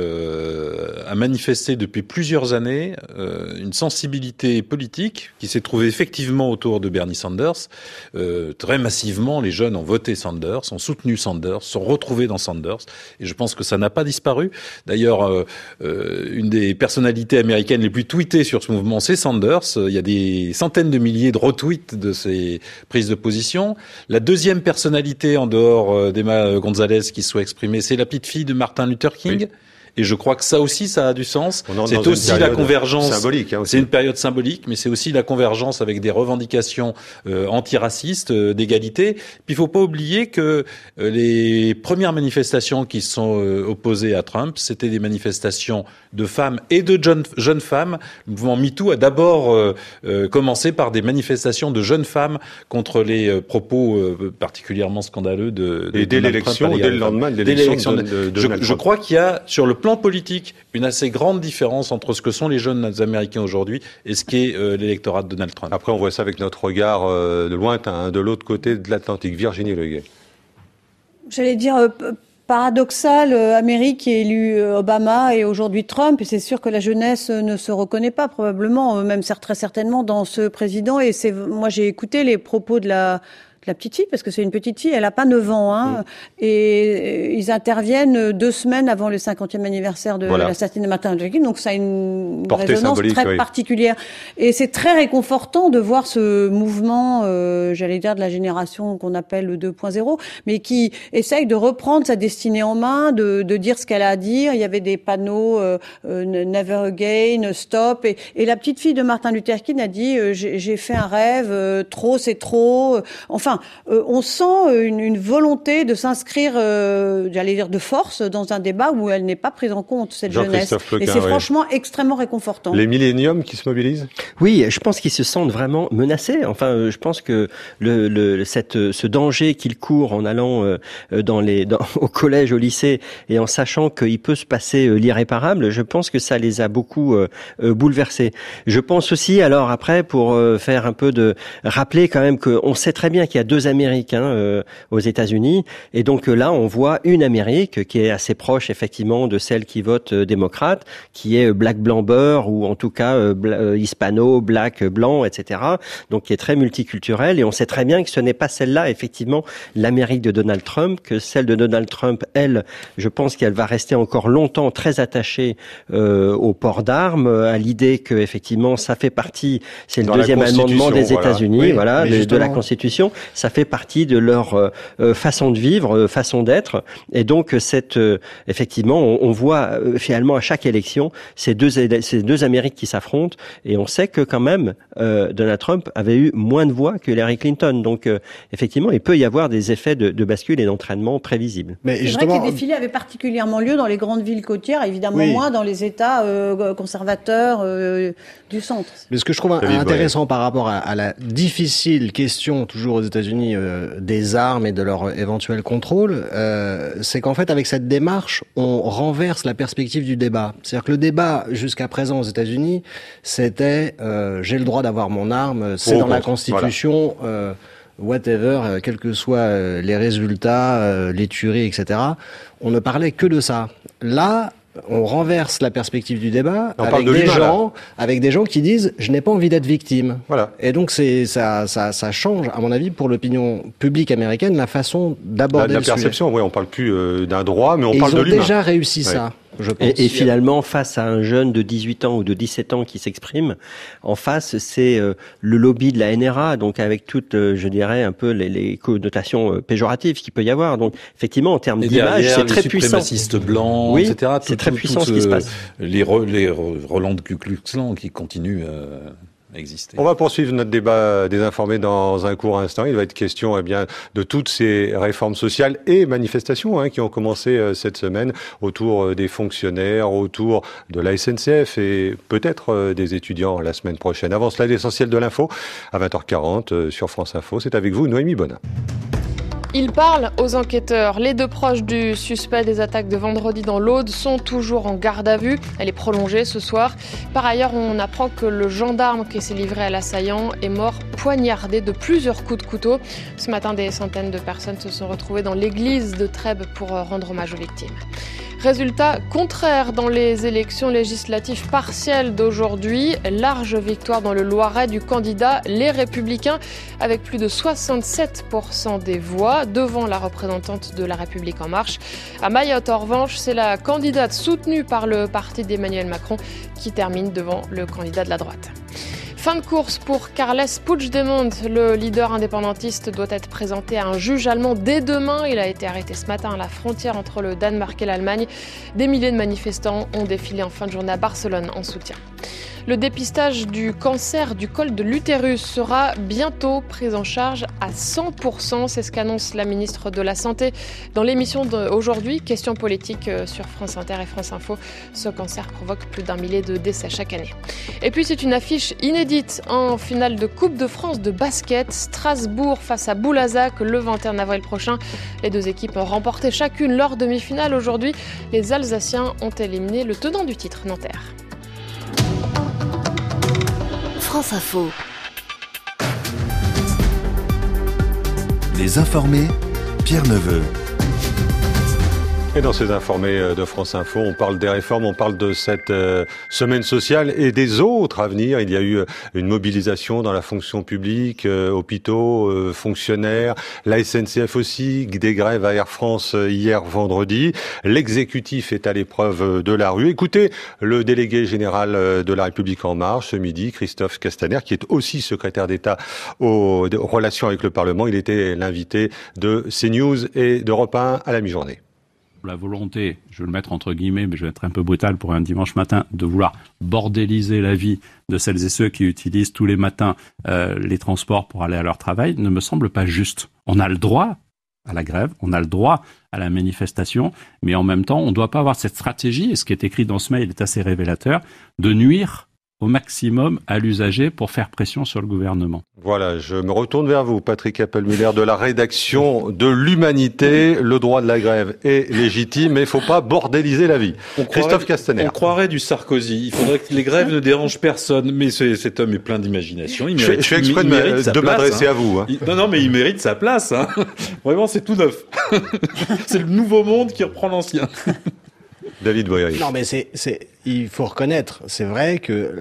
a manifesté depuis plusieurs années une sensibilité politique qui s'est trouvée effectivement autour de Bernie Sanders. Très massivement, les jeunes ont voté Sanders, ont soutenu Sanders, sont retrouvés dans Sanders, et je pense que ça n'a pas disparu. D'ailleurs, une des personnalités américaines les plus tweetées sur ce mouvement, c'est Sanders. Il y a des centaines de milliers de retweets de ses prises de position. La deuxième personnalité en dehors d'Emma Gonzalez qui se soit exprimée, c'est la petite fille de Martin Luther King. Oui. Et je crois que ça aussi, ça a du sens. C'est aussi la convergence symbolique. C'est une période symbolique, mais c'est aussi la convergence avec des revendications antiracistes, d'égalité. Puis il faut pas oublier que les premières manifestations qui se sont opposées à Trump, c'était des manifestations de femmes et de jeunes femmes. Le mouvement MeToo a d'abord commencé par des manifestations de jeunes femmes contre les propos particulièrement scandaleux de dès l'élection, dès le lendemain de l'élection de Donald Trump. Je crois qu'il y a, sur le plan plan politique, une assez grande différence entre ce que sont les jeunes Américains aujourd'hui et ce qu'est l'électorat de Donald Trump. Après, on voit ça avec notre regard de lointain, de l'autre côté de l'Atlantique. Virginie Leguet. J'allais dire paradoxal, Amérique est élu Obama et aujourd'hui Trump, et c'est sûr que la jeunesse ne se reconnaît pas probablement, même très certainement dans ce président. Et moi j'ai écouté les propos de la petite fille, parce que c'est une petite fille, elle a pas 9 ans, hein, et ils interviennent 2 semaines avant le 50e anniversaire de l'assassinat de Martin Luther King, donc ça a une résonance très particulière. Et c'est très réconfortant de voir ce mouvement, j'allais dire de la génération qu'on appelle le 2.0, mais qui essaye de reprendre sa destinée en main, de dire ce qu'elle a à dire. Il y avait des panneaux Never Again, Stop, et la petite fille de Martin Luther King a dit j'ai fait un rêve, trop c'est trop. Enfin, on sent une volonté de s'inscrire, j'allais dire de force, dans un débat où elle n'est pas prise en compte, cette jeunesse. Lequin, et c'est franchement extrêmement réconfortant. Les milléniums qui se mobilisent ? Oui, je pense qu'ils se sentent vraiment menacés. Enfin, je pense que ce danger qu'ils courent en allant au collège, au lycée, et en sachant qu'il peut se passer l'irréparable, je pense que ça les a beaucoup bouleversés. Je pense aussi, alors après, pour faire un peu rappeler quand même qu'on sait très bien qu'il y a 2 Amériques aux États-Unis, et donc là on voit une Amérique qui est assez proche effectivement de celle qui vote démocrate, qui est black blanc beurre, ou en tout cas hispano, black blanc, etc. Donc qui est très multiculturelle, et on sait très bien que ce n'est pas celle-là effectivement l'Amérique de Donald Trump, que celle de Donald Trump, elle, je pense qu'elle va rester encore longtemps très attachée au port d'armes, à l'idée que effectivement ça fait partie, c'est le 2e amendement des États-Unis, de la Constitution. Ça fait partie de leur façon de vivre, façon d'être. Et donc, effectivement, on voit finalement à chaque élection ces deux Amériques qui s'affrontent. Et on sait que quand même, Donald Trump avait eu moins de voix que Hillary Clinton. Donc, effectivement, il peut y avoir des effets de bascule et d'entraînement prévisibles. Mais c'est vrai que les défilés avaient particulièrement lieu dans les grandes villes côtières, évidemment moins dans les États conservateurs du centre. Mais ce que je trouve intéressant par rapport à la difficile question, toujours aux États-Unis, des armes et de leur éventuel contrôle, c'est qu'en fait, avec cette démarche, on renverse la perspective du débat. C'est-à-dire que le débat, jusqu'à présent aux États-Unis, c'était j'ai le droit d'avoir mon arme, c'est dans la Constitution, whatever, quels que soient les résultats, les tueries, etc. On ne parlait que de ça. Là, on renverse la perspective du débat avec des gens qui disent je n'ai pas envie d'être victime. Voilà. Et donc ça change, à mon avis, pour l'opinion publique américaine, la façon d'aborder le sujet. La perception, on parle plus d'un droit, mais on parle de l'humain. Ils ont déjà réussi ça. Je pense. Et finalement, face à un jeune de 18 ans ou de 17 ans qui s'exprime, en face, c'est le lobby de la NRA, donc avec toutes, je dirais, un peu les connotations péjoratives qu'il peut y avoir. Donc, effectivement, en termes d'image, c'est très puissant. Les suprémacistes blancs, etc. C'est très puissant ce qui se passe. Les Roland de Ku Klux Klan qui continuent exister. On va poursuivre notre débat désinformé dans un court instant. Il va être question de toutes ces réformes sociales et manifestations qui ont commencé cette semaine autour des fonctionnaires, autour de la SNCF et peut-être des étudiants la semaine prochaine. Avant cela, l'essentiel de l'info à 20h40 sur France Info. C'est avec vous, Noémie Bonin. Il parle aux enquêteurs. Les 2 proches du suspect des attaques de vendredi dans l'Aude sont toujours en garde à vue. Elle est prolongée ce soir. Par ailleurs, on apprend que le gendarme qui s'est livré à l'assaillant est mort poignardé de plusieurs coups de couteau. Ce matin, des centaines de personnes se sont retrouvées dans l'église de Trèbes pour rendre hommage aux victimes. Résultat contraire dans les élections législatives partielles d'aujourd'hui. Large victoire dans le Loiret du candidat Les Républicains avec plus de 67% des voix devant la représentante de La République En Marche. À Mayotte, en revanche, c'est la candidate soutenue par le parti d'Emmanuel Macron qui termine devant le candidat de la droite. Fin de course pour Carles Puigdemont. Le leader indépendantiste doit être présenté à un juge allemand dès demain. Il a été arrêté ce matin à la frontière entre le Danemark et l'Allemagne. Des milliers de manifestants ont défilé en fin de journée à Barcelone en soutien. Le dépistage du cancer du col de l'utérus sera bientôt pris en charge à 100%. C'est ce qu'annonce la ministre de la Santé dans l'émission d'aujourd'hui. Question politique sur France Inter et France Info. Ce cancer provoque plus d'1 millier de décès chaque année. Et puis c'est une affiche inédite en finale de Coupe de France de basket. Strasbourg face à Boulazac le 21 avril prochain. Les deux équipes ont remporté chacune leur demi-finale. Aujourd'hui, les Alsaciens ont éliminé le tenant du titre, Nanterre. France Info. Les informés, Pierre Neveu. Et dans ces informés de France Info, on parle des réformes, on parle de cette semaine sociale et des autres à venir. Il y a eu une mobilisation dans la fonction publique, hôpitaux, fonctionnaires, la SNCF aussi, des grèves à Air France hier vendredi. L'exécutif est à l'épreuve de la rue. Écoutez le délégué général de La République En Marche ce midi, Christophe Castaner, qui est aussi secrétaire d'État aux relations avec le Parlement. Il était l'invité de CNews et d'Europe 1 à la mi-journée. La volonté, je vais le mettre entre guillemets, mais je vais être un peu brutal pour un dimanche matin, de vouloir bordéliser la vie de celles et ceux qui utilisent tous les matins les transports pour aller à leur travail ne me semble pas juste. On a le droit à la grève, on a le droit à la manifestation, mais en même temps, on ne doit pas avoir cette stratégie, et ce qui est écrit dans ce mail est assez révélateur, de nuire au maximum à l'usager pour faire pression sur le gouvernement. Voilà, je me retourne vers vous, Patrick Appelmüller, de la rédaction de l'Humanité. Le droit de la grève est légitime, mais il ne faut pas bordéliser la vie. Christophe Castaner. On croirait du Sarkozy. Il faudrait que les grèves ne dérangent personne. Mais cet homme est plein d'imagination. Je fais exprès de m'adresser à vous. Non, mais il mérite sa place. Vraiment, c'est tout neuf. C'est le nouveau monde qui reprend l'ancien. David Boyeri. Non, mais il faut reconnaître, c'est vrai que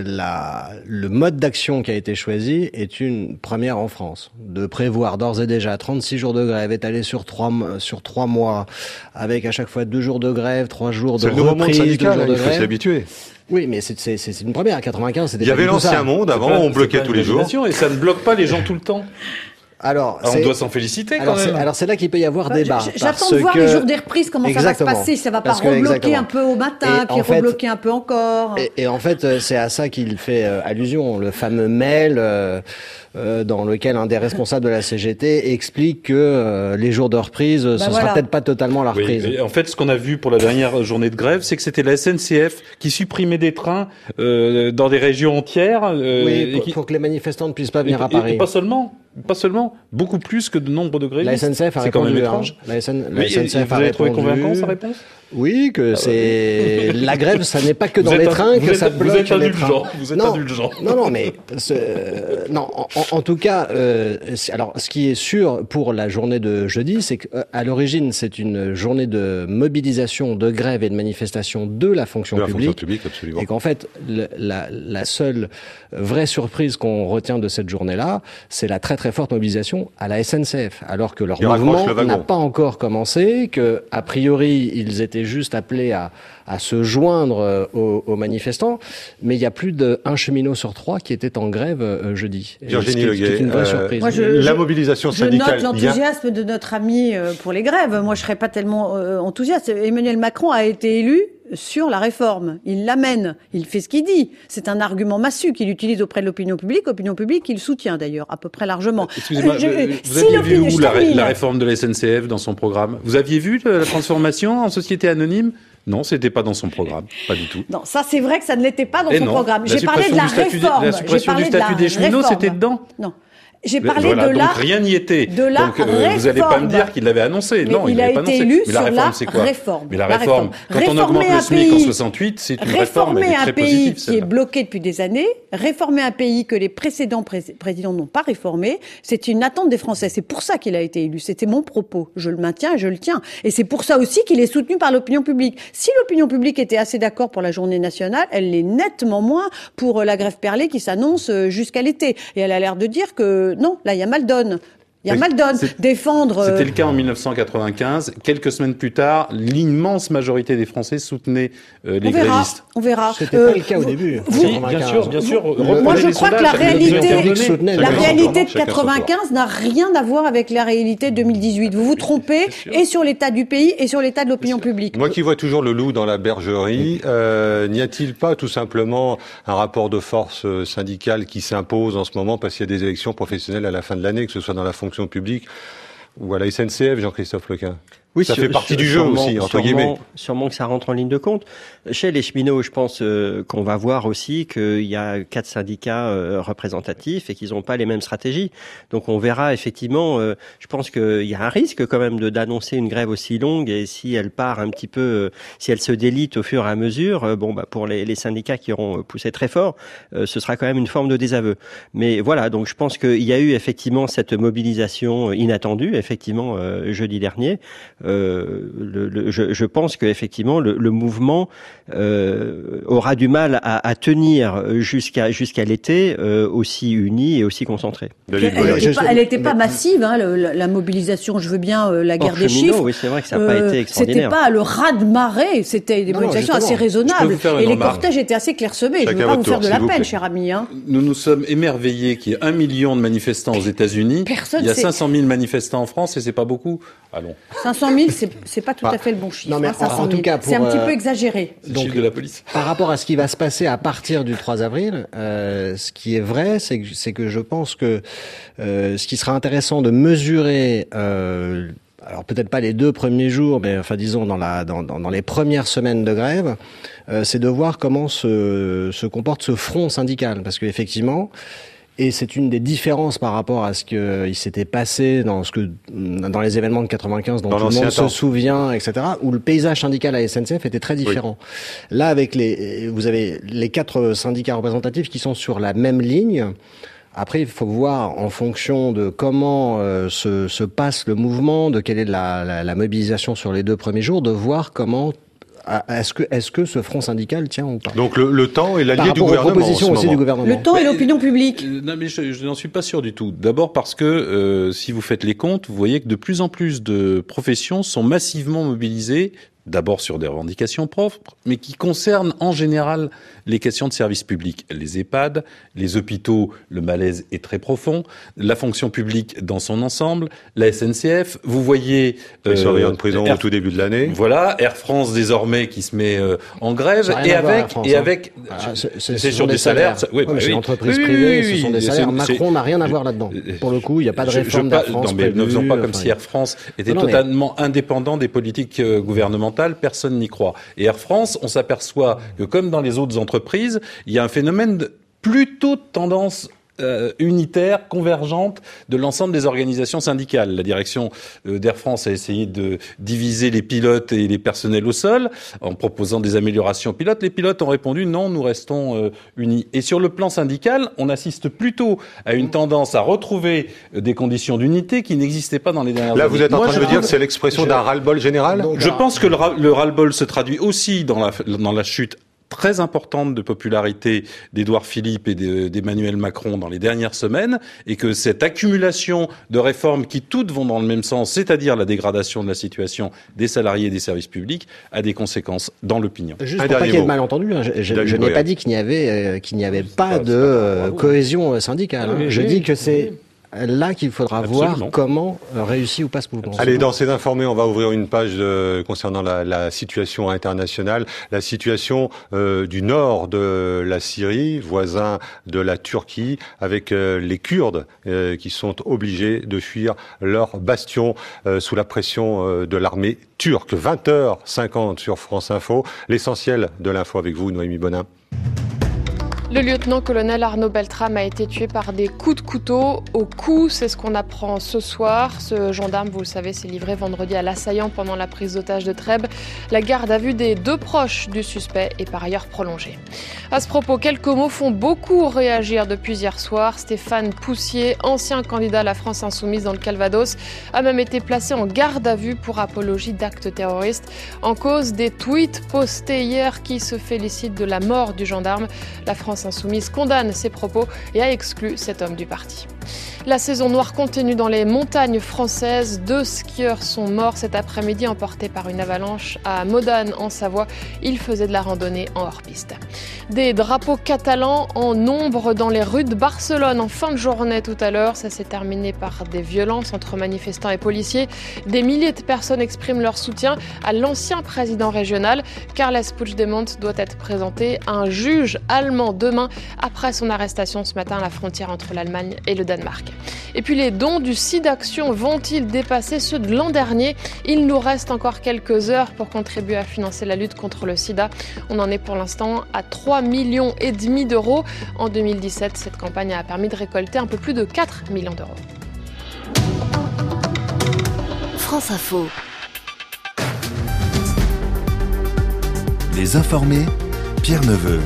le mode d'action qui a été choisi est une première en France. De prévoir d'ores et déjà 36 jours de grève étalés sur 3 mois, avec à chaque fois 2 jours de grève, 3 jours de reprise. C'est le nouveau monde syndical, il faut s'y habituer. Oui, mais c'est une première. 95, c'était. Il y avait l'ancien monde avant, on bloquait tous les jours. Et ça ne bloque pas les gens tout le temps. Alors, on doit s'en féliciter quand même. Alors c'est là qu'il peut y avoir débat. J'attends de voir les jours des reprises, comment ça va se passer. Ça va pas rebloquer un peu au matin, puis rebloquer un peu encore. Et en fait, c'est à ça qu'il fait allusion. Le fameux mail dans lequel un des responsables de la CGT explique que les jours de reprise, ce sera peut-être pas totalement la reprise. Oui, en fait, ce qu'on a vu pour la dernière journée de grève, c'est que c'était la SNCF qui supprimait des trains dans des régions entières. Pour que les manifestants ne puissent pas venir à Paris. Et pas seulement, beaucoup plus que de nombre de grévistes. La SNCF a répondu. C'est quand même étrange. La SNCF vous avez trouvé convaincant sa réponse? Oui, que c'est la grève, ça n'est pas que dans les trains que ça bloque les trains. Vous êtes indulgent. Non, mais en tout cas, alors ce qui est sûr pour la journée de jeudi, c'est qu'à l'origine, c'est une journée de mobilisation, de grève et de manifestation de la fonction publique, absolument. Et qu'en fait, la seule vraie surprise qu'on retient de cette journée-là, c'est la très très forte mobilisation à la SNCF, alors que leur mouvement n'a pas encore commencé, que a priori ils étaient juste appelés à se joindre aux manifestants, mais il y a plus d'1 cheminot sur 3 qui était en grève jeudi. Virginie Leguet, une vraie surprise. Moi, la mobilisation syndicale. Je note l'enthousiasme de notre ami pour les grèves. Moi, je serais pas tellement enthousiaste. Emmanuel Macron a été élu sur la réforme. Il l'amène. Il fait ce qu'il dit. C'est un argument massu qu'il utilise auprès de l'opinion publique qu'il soutient d'ailleurs, à peu près largement. Excusez-moi, vous aviez vu où la réforme de la SNCF dans son programme? Vous aviez vu la transformation en société anonyme? Non, c'était pas dans son programme, pas du tout. Non, ça c'est vrai que ça ne l'était pas dans son programme. J'ai parlé de la réforme. La suppression du statut des cheminots, c'était dedans. Non. J'ai parlé de la... Donc rien n'y était. De la donc vous n'allez pas me dire qu'il l'avait annoncé. Mais non, il n'avait pas annoncé. Élu Mais la réforme, c'est quoi? Mais la réforme, quand on augmente le SMIC en 68, c'est une réforme, elle est très positive. Réformer un pays qui est bloqué depuis des années, réformer un pays que les précédents présidents n'ont pas réformé, c'est une attente des Français. C'est pour ça qu'il a été élu. C'était mon propos. Je le maintiens et je le tiens. Et c'est pour ça aussi qu'il est soutenu par l'opinion publique. Si l'opinion publique était assez d'accord pour la journée nationale, elle l'est nettement moins pour la grève perlée qui s'annonce jusqu'à l'été. Et elle a l'air de dire que non, là il y a mal donne. Il y a mal donne. Défendre... C'était le cas en 1995. Quelques semaines plus tard, l'immense majorité des Français soutenaient les grévistes. On verra. C'était pas le cas au début. Bien sûr. Moi, je crois que la réalité de 95 n'a rien à voir avec la réalité de 2018. Vous vous trompez et sur l'état du pays et sur l'état de l'opinion publique. Moi qui vois toujours le loup dans la bergerie, n'y a-t-il pas tout simplement un rapport de force syndicale qui s'impose en ce moment parce qu'il y a des élections professionnelles à la fin de l'année, que ce soit dans la fonction public ou à la SNCF, Jean-Christophe Lequin? Oui, ça fait partie du jeu aussi, entre guillemets. Sûrement que ça rentre en ligne de compte. Chez les cheminots, je pense qu'on va voir aussi qu'il y a 4 syndicats représentatifs et qu'ils n'ont pas les mêmes stratégies. Donc on verra effectivement, je pense qu'il y a un risque quand même d'annoncer une grève aussi longue, et si elle part un petit peu, si elle se délite au fur et à mesure, pour les syndicats qui auront poussé très fort, ce sera quand même une forme de désaveu. Mais voilà, donc je pense qu'il y a eu effectivement cette mobilisation inattendue, effectivement, jeudi dernier. Je pense qu'effectivement le mouvement aura du mal à tenir jusqu'à l'été aussi uni et aussi concentré. Elle n'était pas massive, la mobilisation. Je veux bien la guerre des chiffres. Oui, c'est vrai que ça n'a pas été extraordinaire. C'était pas le raz-de-marée, c'était des mobilisations assez raisonnables. Et les cortèges étaient assez clairsemés. Je ne veux pas vous faire de la peine, cher ami. Nous nous sommes émerveillés qu'il y ait 1 million de manifestants aux États-Unis. Il y a 500 000 manifestants en France et c'est pas beaucoup. Allons. 500 000, c'est pas tout à fait le bon chiffre. Non, mais 500 000. en tout cas, c'est un petit peu exagéré. C'est le chiffre de la police. Par rapport à ce qui va se passer à partir du 3 avril, ce qui est vrai, c'est que je pense que ce qui sera intéressant de mesurer, alors peut-être pas les 2 premiers jours, mais enfin disons dans les premières semaines de grève, c'est de voir comment se comporte ce front syndical, parce que effectivement. Et c'est une des différences par rapport à ce qu'il s'était passé dans les événements de 95 dont tout le monde se souvient, etc., où le paysage syndical à SNCF était très différent. Oui. Là, vous avez les 4 syndicats représentatifs qui sont sur la même ligne. Après, il faut voir en fonction de comment se passe le mouvement, de quelle est la mobilisation sur les 2 premiers jours, de voir comment est-ce que ce front syndical tient ou pas? Donc le temps est l'allié du gouvernement. Propositions aussi du gouvernement. Le temps et l'opinion publique. Non, mais je n'en suis pas sûr du tout. D'abord parce que si vous faites les comptes, vous voyez que de plus en plus de professions sont massivement mobilisées. D'abord sur des revendications propres, mais qui concernent en général les questions de service public. Les EHPAD, les hôpitaux, le malaise est très profond, la fonction publique dans son ensemble, la SNCF, vous voyez... les surveillants de prison au tout début de l'année. Voilà, Air France désormais qui se met en grève, c'est sur des salaires. C'est une entreprise privée, ce sont des salaires. Macron n'a rien à voir là-dedans. Pour le coup, il n'y a pas de réforme d'Air France. Non, mais ne faisons pas comme si Air France était totalement indépendant des politiques gouvernementales. Personne n'y croit. Et Air France, on s'aperçoit que comme dans les autres entreprises, il y a un phénomène plutôt de tendance unitaire, convergente de l'ensemble des organisations syndicales. La direction d'Air France a essayé de diviser les pilotes et les personnels au sol en proposant des améliorations aux pilotes. Les pilotes ont répondu non, nous restons unis. Et sur le plan syndical, on assiste plutôt à une tendance à retrouver des conditions d'unité qui n'existaient pas dans les dernières années. Là, vous êtes en train de me dire que c'est l'expression d'un ras-le-bol général? Je pense que le ras-le-bol se traduit aussi dans la chute très importante de popularité d'Édouard Philippe et d'Emmanuel Macron dans les dernières semaines, et que cette accumulation de réformes qui toutes vont dans le même sens, c'est-à-dire la dégradation de la situation des salariés et des services publics, a des conséquences dans l'opinion. Juste pour pas qu'il y ait de malentendu, je n'ai pas dit qu'il n'y avait pas de cohésion syndicale. Je dis que c'est là qu'il faudra voir comment réussit ou pas ce mouvement. Allez, dans ces informés, on va ouvrir une page concernant la situation internationale, la situation du nord de la Syrie, voisin de la Turquie, avec les Kurdes qui sont obligés de fuir leur bastion sous la pression de l'armée turque. 20h50 sur France Info. L'essentiel de l'info avec vous, Noémie Bonin. Le lieutenant-colonel Arnaud Beltrame a été tué par des coups de couteau au cou. C'est ce qu'on apprend ce soir. Ce gendarme, vous le savez, s'est livré vendredi à l'assaillant pendant la prise d'otage de Trèbes. La garde à vue des 2 proches du suspect est par ailleurs prolongée. À ce propos, quelques mots font beaucoup réagir depuis hier soir. Stéphane Poussier, ancien candidat à la France Insoumise dans le Calvados, a même été placé en garde à vue pour apologie d'actes terroristes. En cause des tweets postés hier qui se félicitent de la mort du gendarme. La France France Insoumise condamne ces propos et a exclu cet homme du parti. La saison noire continue dans les montagnes françaises. 2 skieurs sont morts cet après-midi emportés par une avalanche à Modane en Savoie. Ils faisaient de la randonnée en hors-piste. Des drapeaux catalans en nombre dans les rues de Barcelone en fin de journée tout à l'heure. Ça s'est terminé par des violences entre manifestants et policiers. Des milliers de personnes expriment leur soutien à l'ancien président régional. Carles Puigdemont doit être présenté à un juge allemand demain après son arrestation ce matin à la frontière entre l'Allemagne et le Danemark. Et puis les dons du SIDAction vont-ils dépasser ceux de l'an dernier ? Il nous reste encore quelques heures pour contribuer à financer la lutte contre le sida. On en est pour l'instant à 3,5 millions d'euros. En 2017, cette campagne a permis de récolter un peu plus de 4 millions d'euros. France Info. Les informés, Pierre Neveu.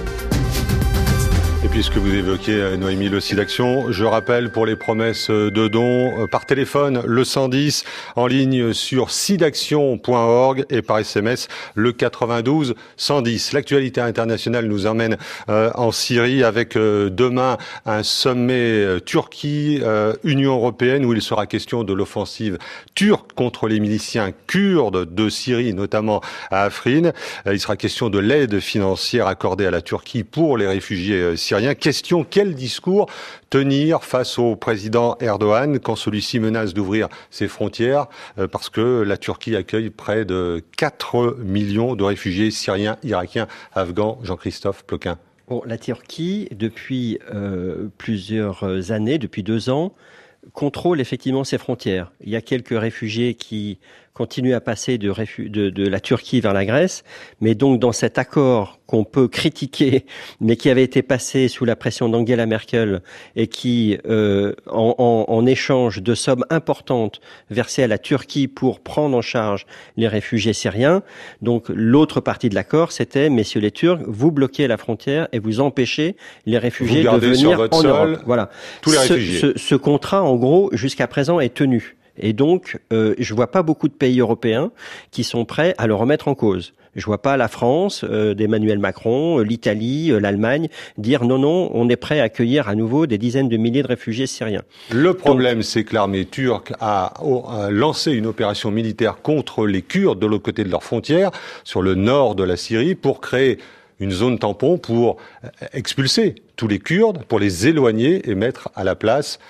Et puisque vous évoquez, Noémie, le SIDAction, je rappelle pour les promesses de dons, par téléphone, le 110, en ligne sur sidaction.org et par SMS, le 92 110. L'actualité internationale nous emmène en Syrie avec demain un sommet Turquie-Union européenne où il sera question de l'offensive turque contre les miliciens kurdes de Syrie, notamment à Afrin. Il sera question de l'aide financière accordée à la Turquie pour les réfugiés syriens. Question, quel discours tenir face au président Erdogan quand celui-ci menace d'ouvrir ses frontières parce que la Turquie accueille près de 4 millions de réfugiés syriens, irakiens, afghans. Jean-Christophe Ploquin. Bon, la Turquie, depuis plusieurs années, depuis 2 ans, contrôle effectivement ses frontières. Il y a quelques réfugiés qui continuent à passer de la Turquie vers la Grèce, mais donc dans cet accord qu'on peut critiquer, mais qui avait été passé sous la pression d'Angela Merkel et qui, en échange de sommes importantes versées à la Turquie pour prendre en charge les réfugiés syriens, donc l'autre partie de l'accord, c'était, messieurs les Turcs, vous bloquez la frontière et vous empêchez les réfugiés de venir en Europe. Voilà. Tous les réfugiés. Ce contrat, en gros, jusqu'à présent, est tenu. Et donc, je vois pas beaucoup de pays européens qui sont prêts à le remettre en cause. Je vois pas la France, d'Emmanuel Macron, l'Italie, l'Allemagne dire non, on est prêt à accueillir à nouveau des dizaines de milliers de réfugiés syriens. Le problème, c'est que l'armée turque a lancé une opération militaire contre les Kurdes de l'autre côté de leur frontière, sur le nord de la Syrie, pour créer une zone tampon pour expulser tous les Kurdes, pour les éloigner et mettre à la place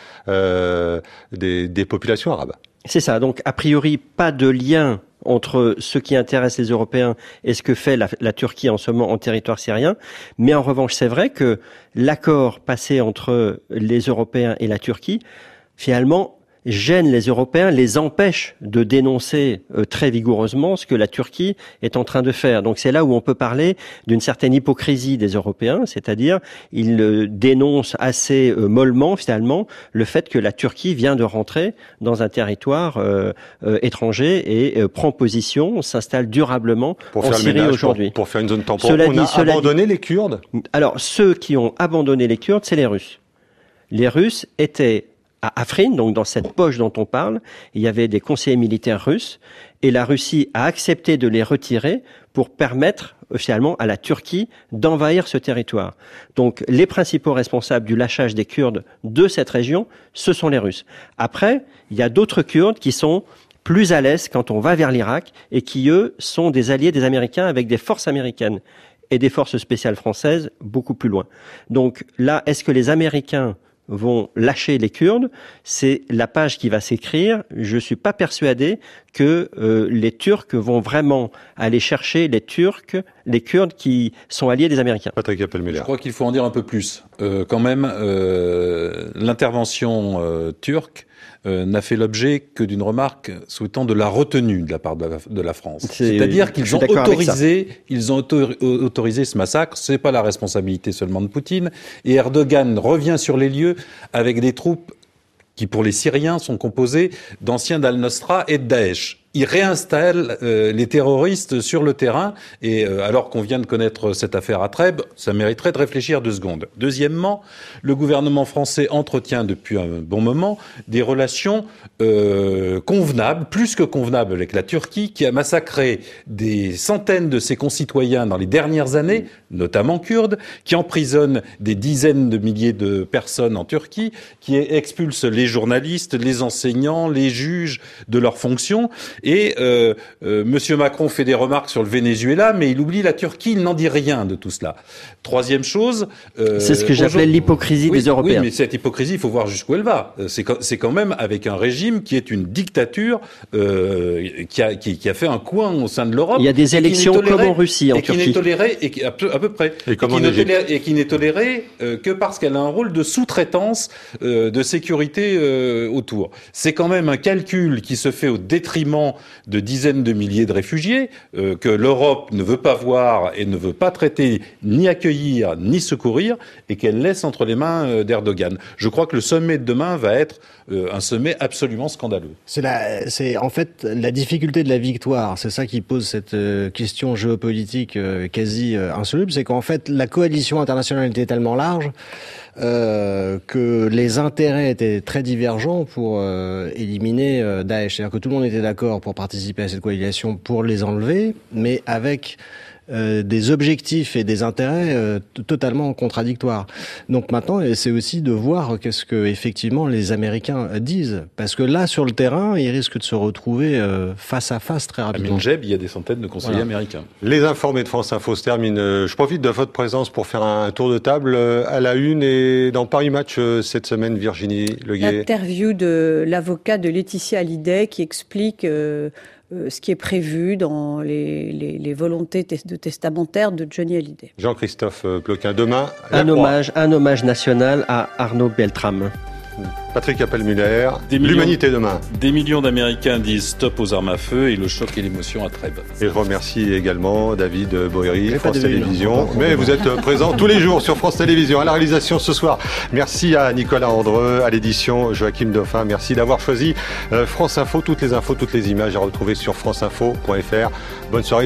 des populations arabes. C'est ça. Donc, a priori, pas de lien entre ce qui intéresse les Européens et ce que fait la Turquie en ce moment en territoire syrien. Mais en revanche, c'est vrai que l'accord passé entre les Européens et la Turquie, finalement, gêne les Européens, les empêche de dénoncer très vigoureusement ce que la Turquie est en train de faire. Donc c'est là où on peut parler d'une certaine hypocrisie des Européens, c'est-à-dire ils dénoncent assez mollement finalement le fait que la Turquie vient de rentrer dans un territoire étranger et prend position, s'installe durablement en Syrie aujourd'hui. Pour faire une zone tampon, on a abandonné les Kurdes ? Alors ceux qui ont abandonné les Kurdes, c'est les Russes. Les Russes étaient à Afrin, donc dans cette poche dont on parle, il y avait des conseillers militaires russes et la Russie a accepté de les retirer pour permettre finalement à la Turquie d'envahir ce territoire. Donc les principaux responsables du lâchage des Kurdes de cette région, ce sont les Russes. Après, il y a d'autres Kurdes qui sont plus à l'aise quand on va vers l'Irak et qui, eux, sont des alliés des Américains avec des forces américaines et des forces spéciales françaises beaucoup plus loin. Donc là, est-ce que les Américains vont lâcher les Kurdes? C'est la page qui va s'écrire. Je suis pas persuadé que les Turcs vont vraiment aller chercher les Kurdes qui sont alliés des Américains. Patrick Appelmüller. Je crois qu'il faut en dire un peu plus. Quand même, l'intervention turque n'a fait l'objet que d'une remarque souhaitant de la retenue de la part de la France. C'est-à-dire qu'ils ont autorisé ce massacre. C'est pas la responsabilité seulement de Poutine. Et Erdogan revient sur les lieux avec des troupes qui, pour les Syriens, sont composées d'anciens d'Al-Nosra et de Daesh. il réinstalle les terroristes sur le terrain. Et alors qu'on vient de connaître cette affaire à Trèbes, ça mériterait de réfléchir 2 secondes. Deuxièmement, le gouvernement français entretient depuis un bon moment des relations convenables, plus que convenables avec la Turquie, qui a massacré des centaines de ses concitoyens dans les dernières années, notamment kurdes, qui emprisonne des dizaines de milliers de personnes en Turquie, qui expulse les journalistes, les enseignants, les juges de leurs fonctions. Et Monsieur Macron fait des remarques sur le Venezuela, mais il oublie la Turquie, il n'en dit rien de tout cela. Troisième chose... c'est ce que j'appelais l'hypocrisie des Européens. Oui, mais cette hypocrisie, il faut voir jusqu'où elle va. C'est quand même avec un régime qui est une dictature qui a fait un coin au sein de l'Europe. Il y a des élections comme en Russie, en Turquie. Qui n'est tolérée, à peu près. Et qui n'est tolérée que parce qu'elle a un rôle de sous-traitance de sécurité autour. C'est quand même un calcul qui se fait au détriment de dizaines de milliers de réfugiés que l'Europe ne veut pas voir et ne veut pas traiter, ni accueillir, ni secourir, et qu'elle laisse entre les mains d'Erdogan. Je crois que le sommet de demain va être un sommet absolument scandaleux. C'est en fait la difficulté de la victoire. C'est ça qui pose cette question géopolitique quasi insoluble. C'est qu'en fait, la coalition internationale était tellement large que les intérêts étaient très divergents pour éliminer Daesh. C'est-à-dire que tout le monde était d'accord pour participer à cette coalition pour les enlever, mais avec des objectifs et des intérêts totalement contradictoires. Donc maintenant, c'est aussi de voir qu'est-ce que effectivement les Américains disent, parce que là, sur le terrain, ils risquent de se retrouver face à face très rapidement. À Minjeb, il y a des centaines de conseillers américains. Les informés de France Info se terminent. Je profite de votre présence pour faire un tour de table à la une et dans Paris Match cette semaine, Virginie Leguet. L'interview de l'avocat de Laetitia Hallyday qui explique ce qui est prévu dans les volontés de testamentaire de Johnny Hallyday. Jean-Christophe Ploquin, demain, un hommage national à Arnaud Beltrame. Patrick Appel-Muller, l'humanité demain. Des millions d'Américains disent stop aux armes à feu et le choc et l'émotion à Trèbes. Et je remercie également David Boéry, France Télévisions. Mais vous êtes présents tous les jours sur France Télévisions. À la réalisation ce soir, merci à Nicolas Andreu, à l'édition Joachim Dauphin. Merci d'avoir choisi France Info. Toutes les infos, toutes les images à retrouver sur franceinfo.fr. Bonne soirée.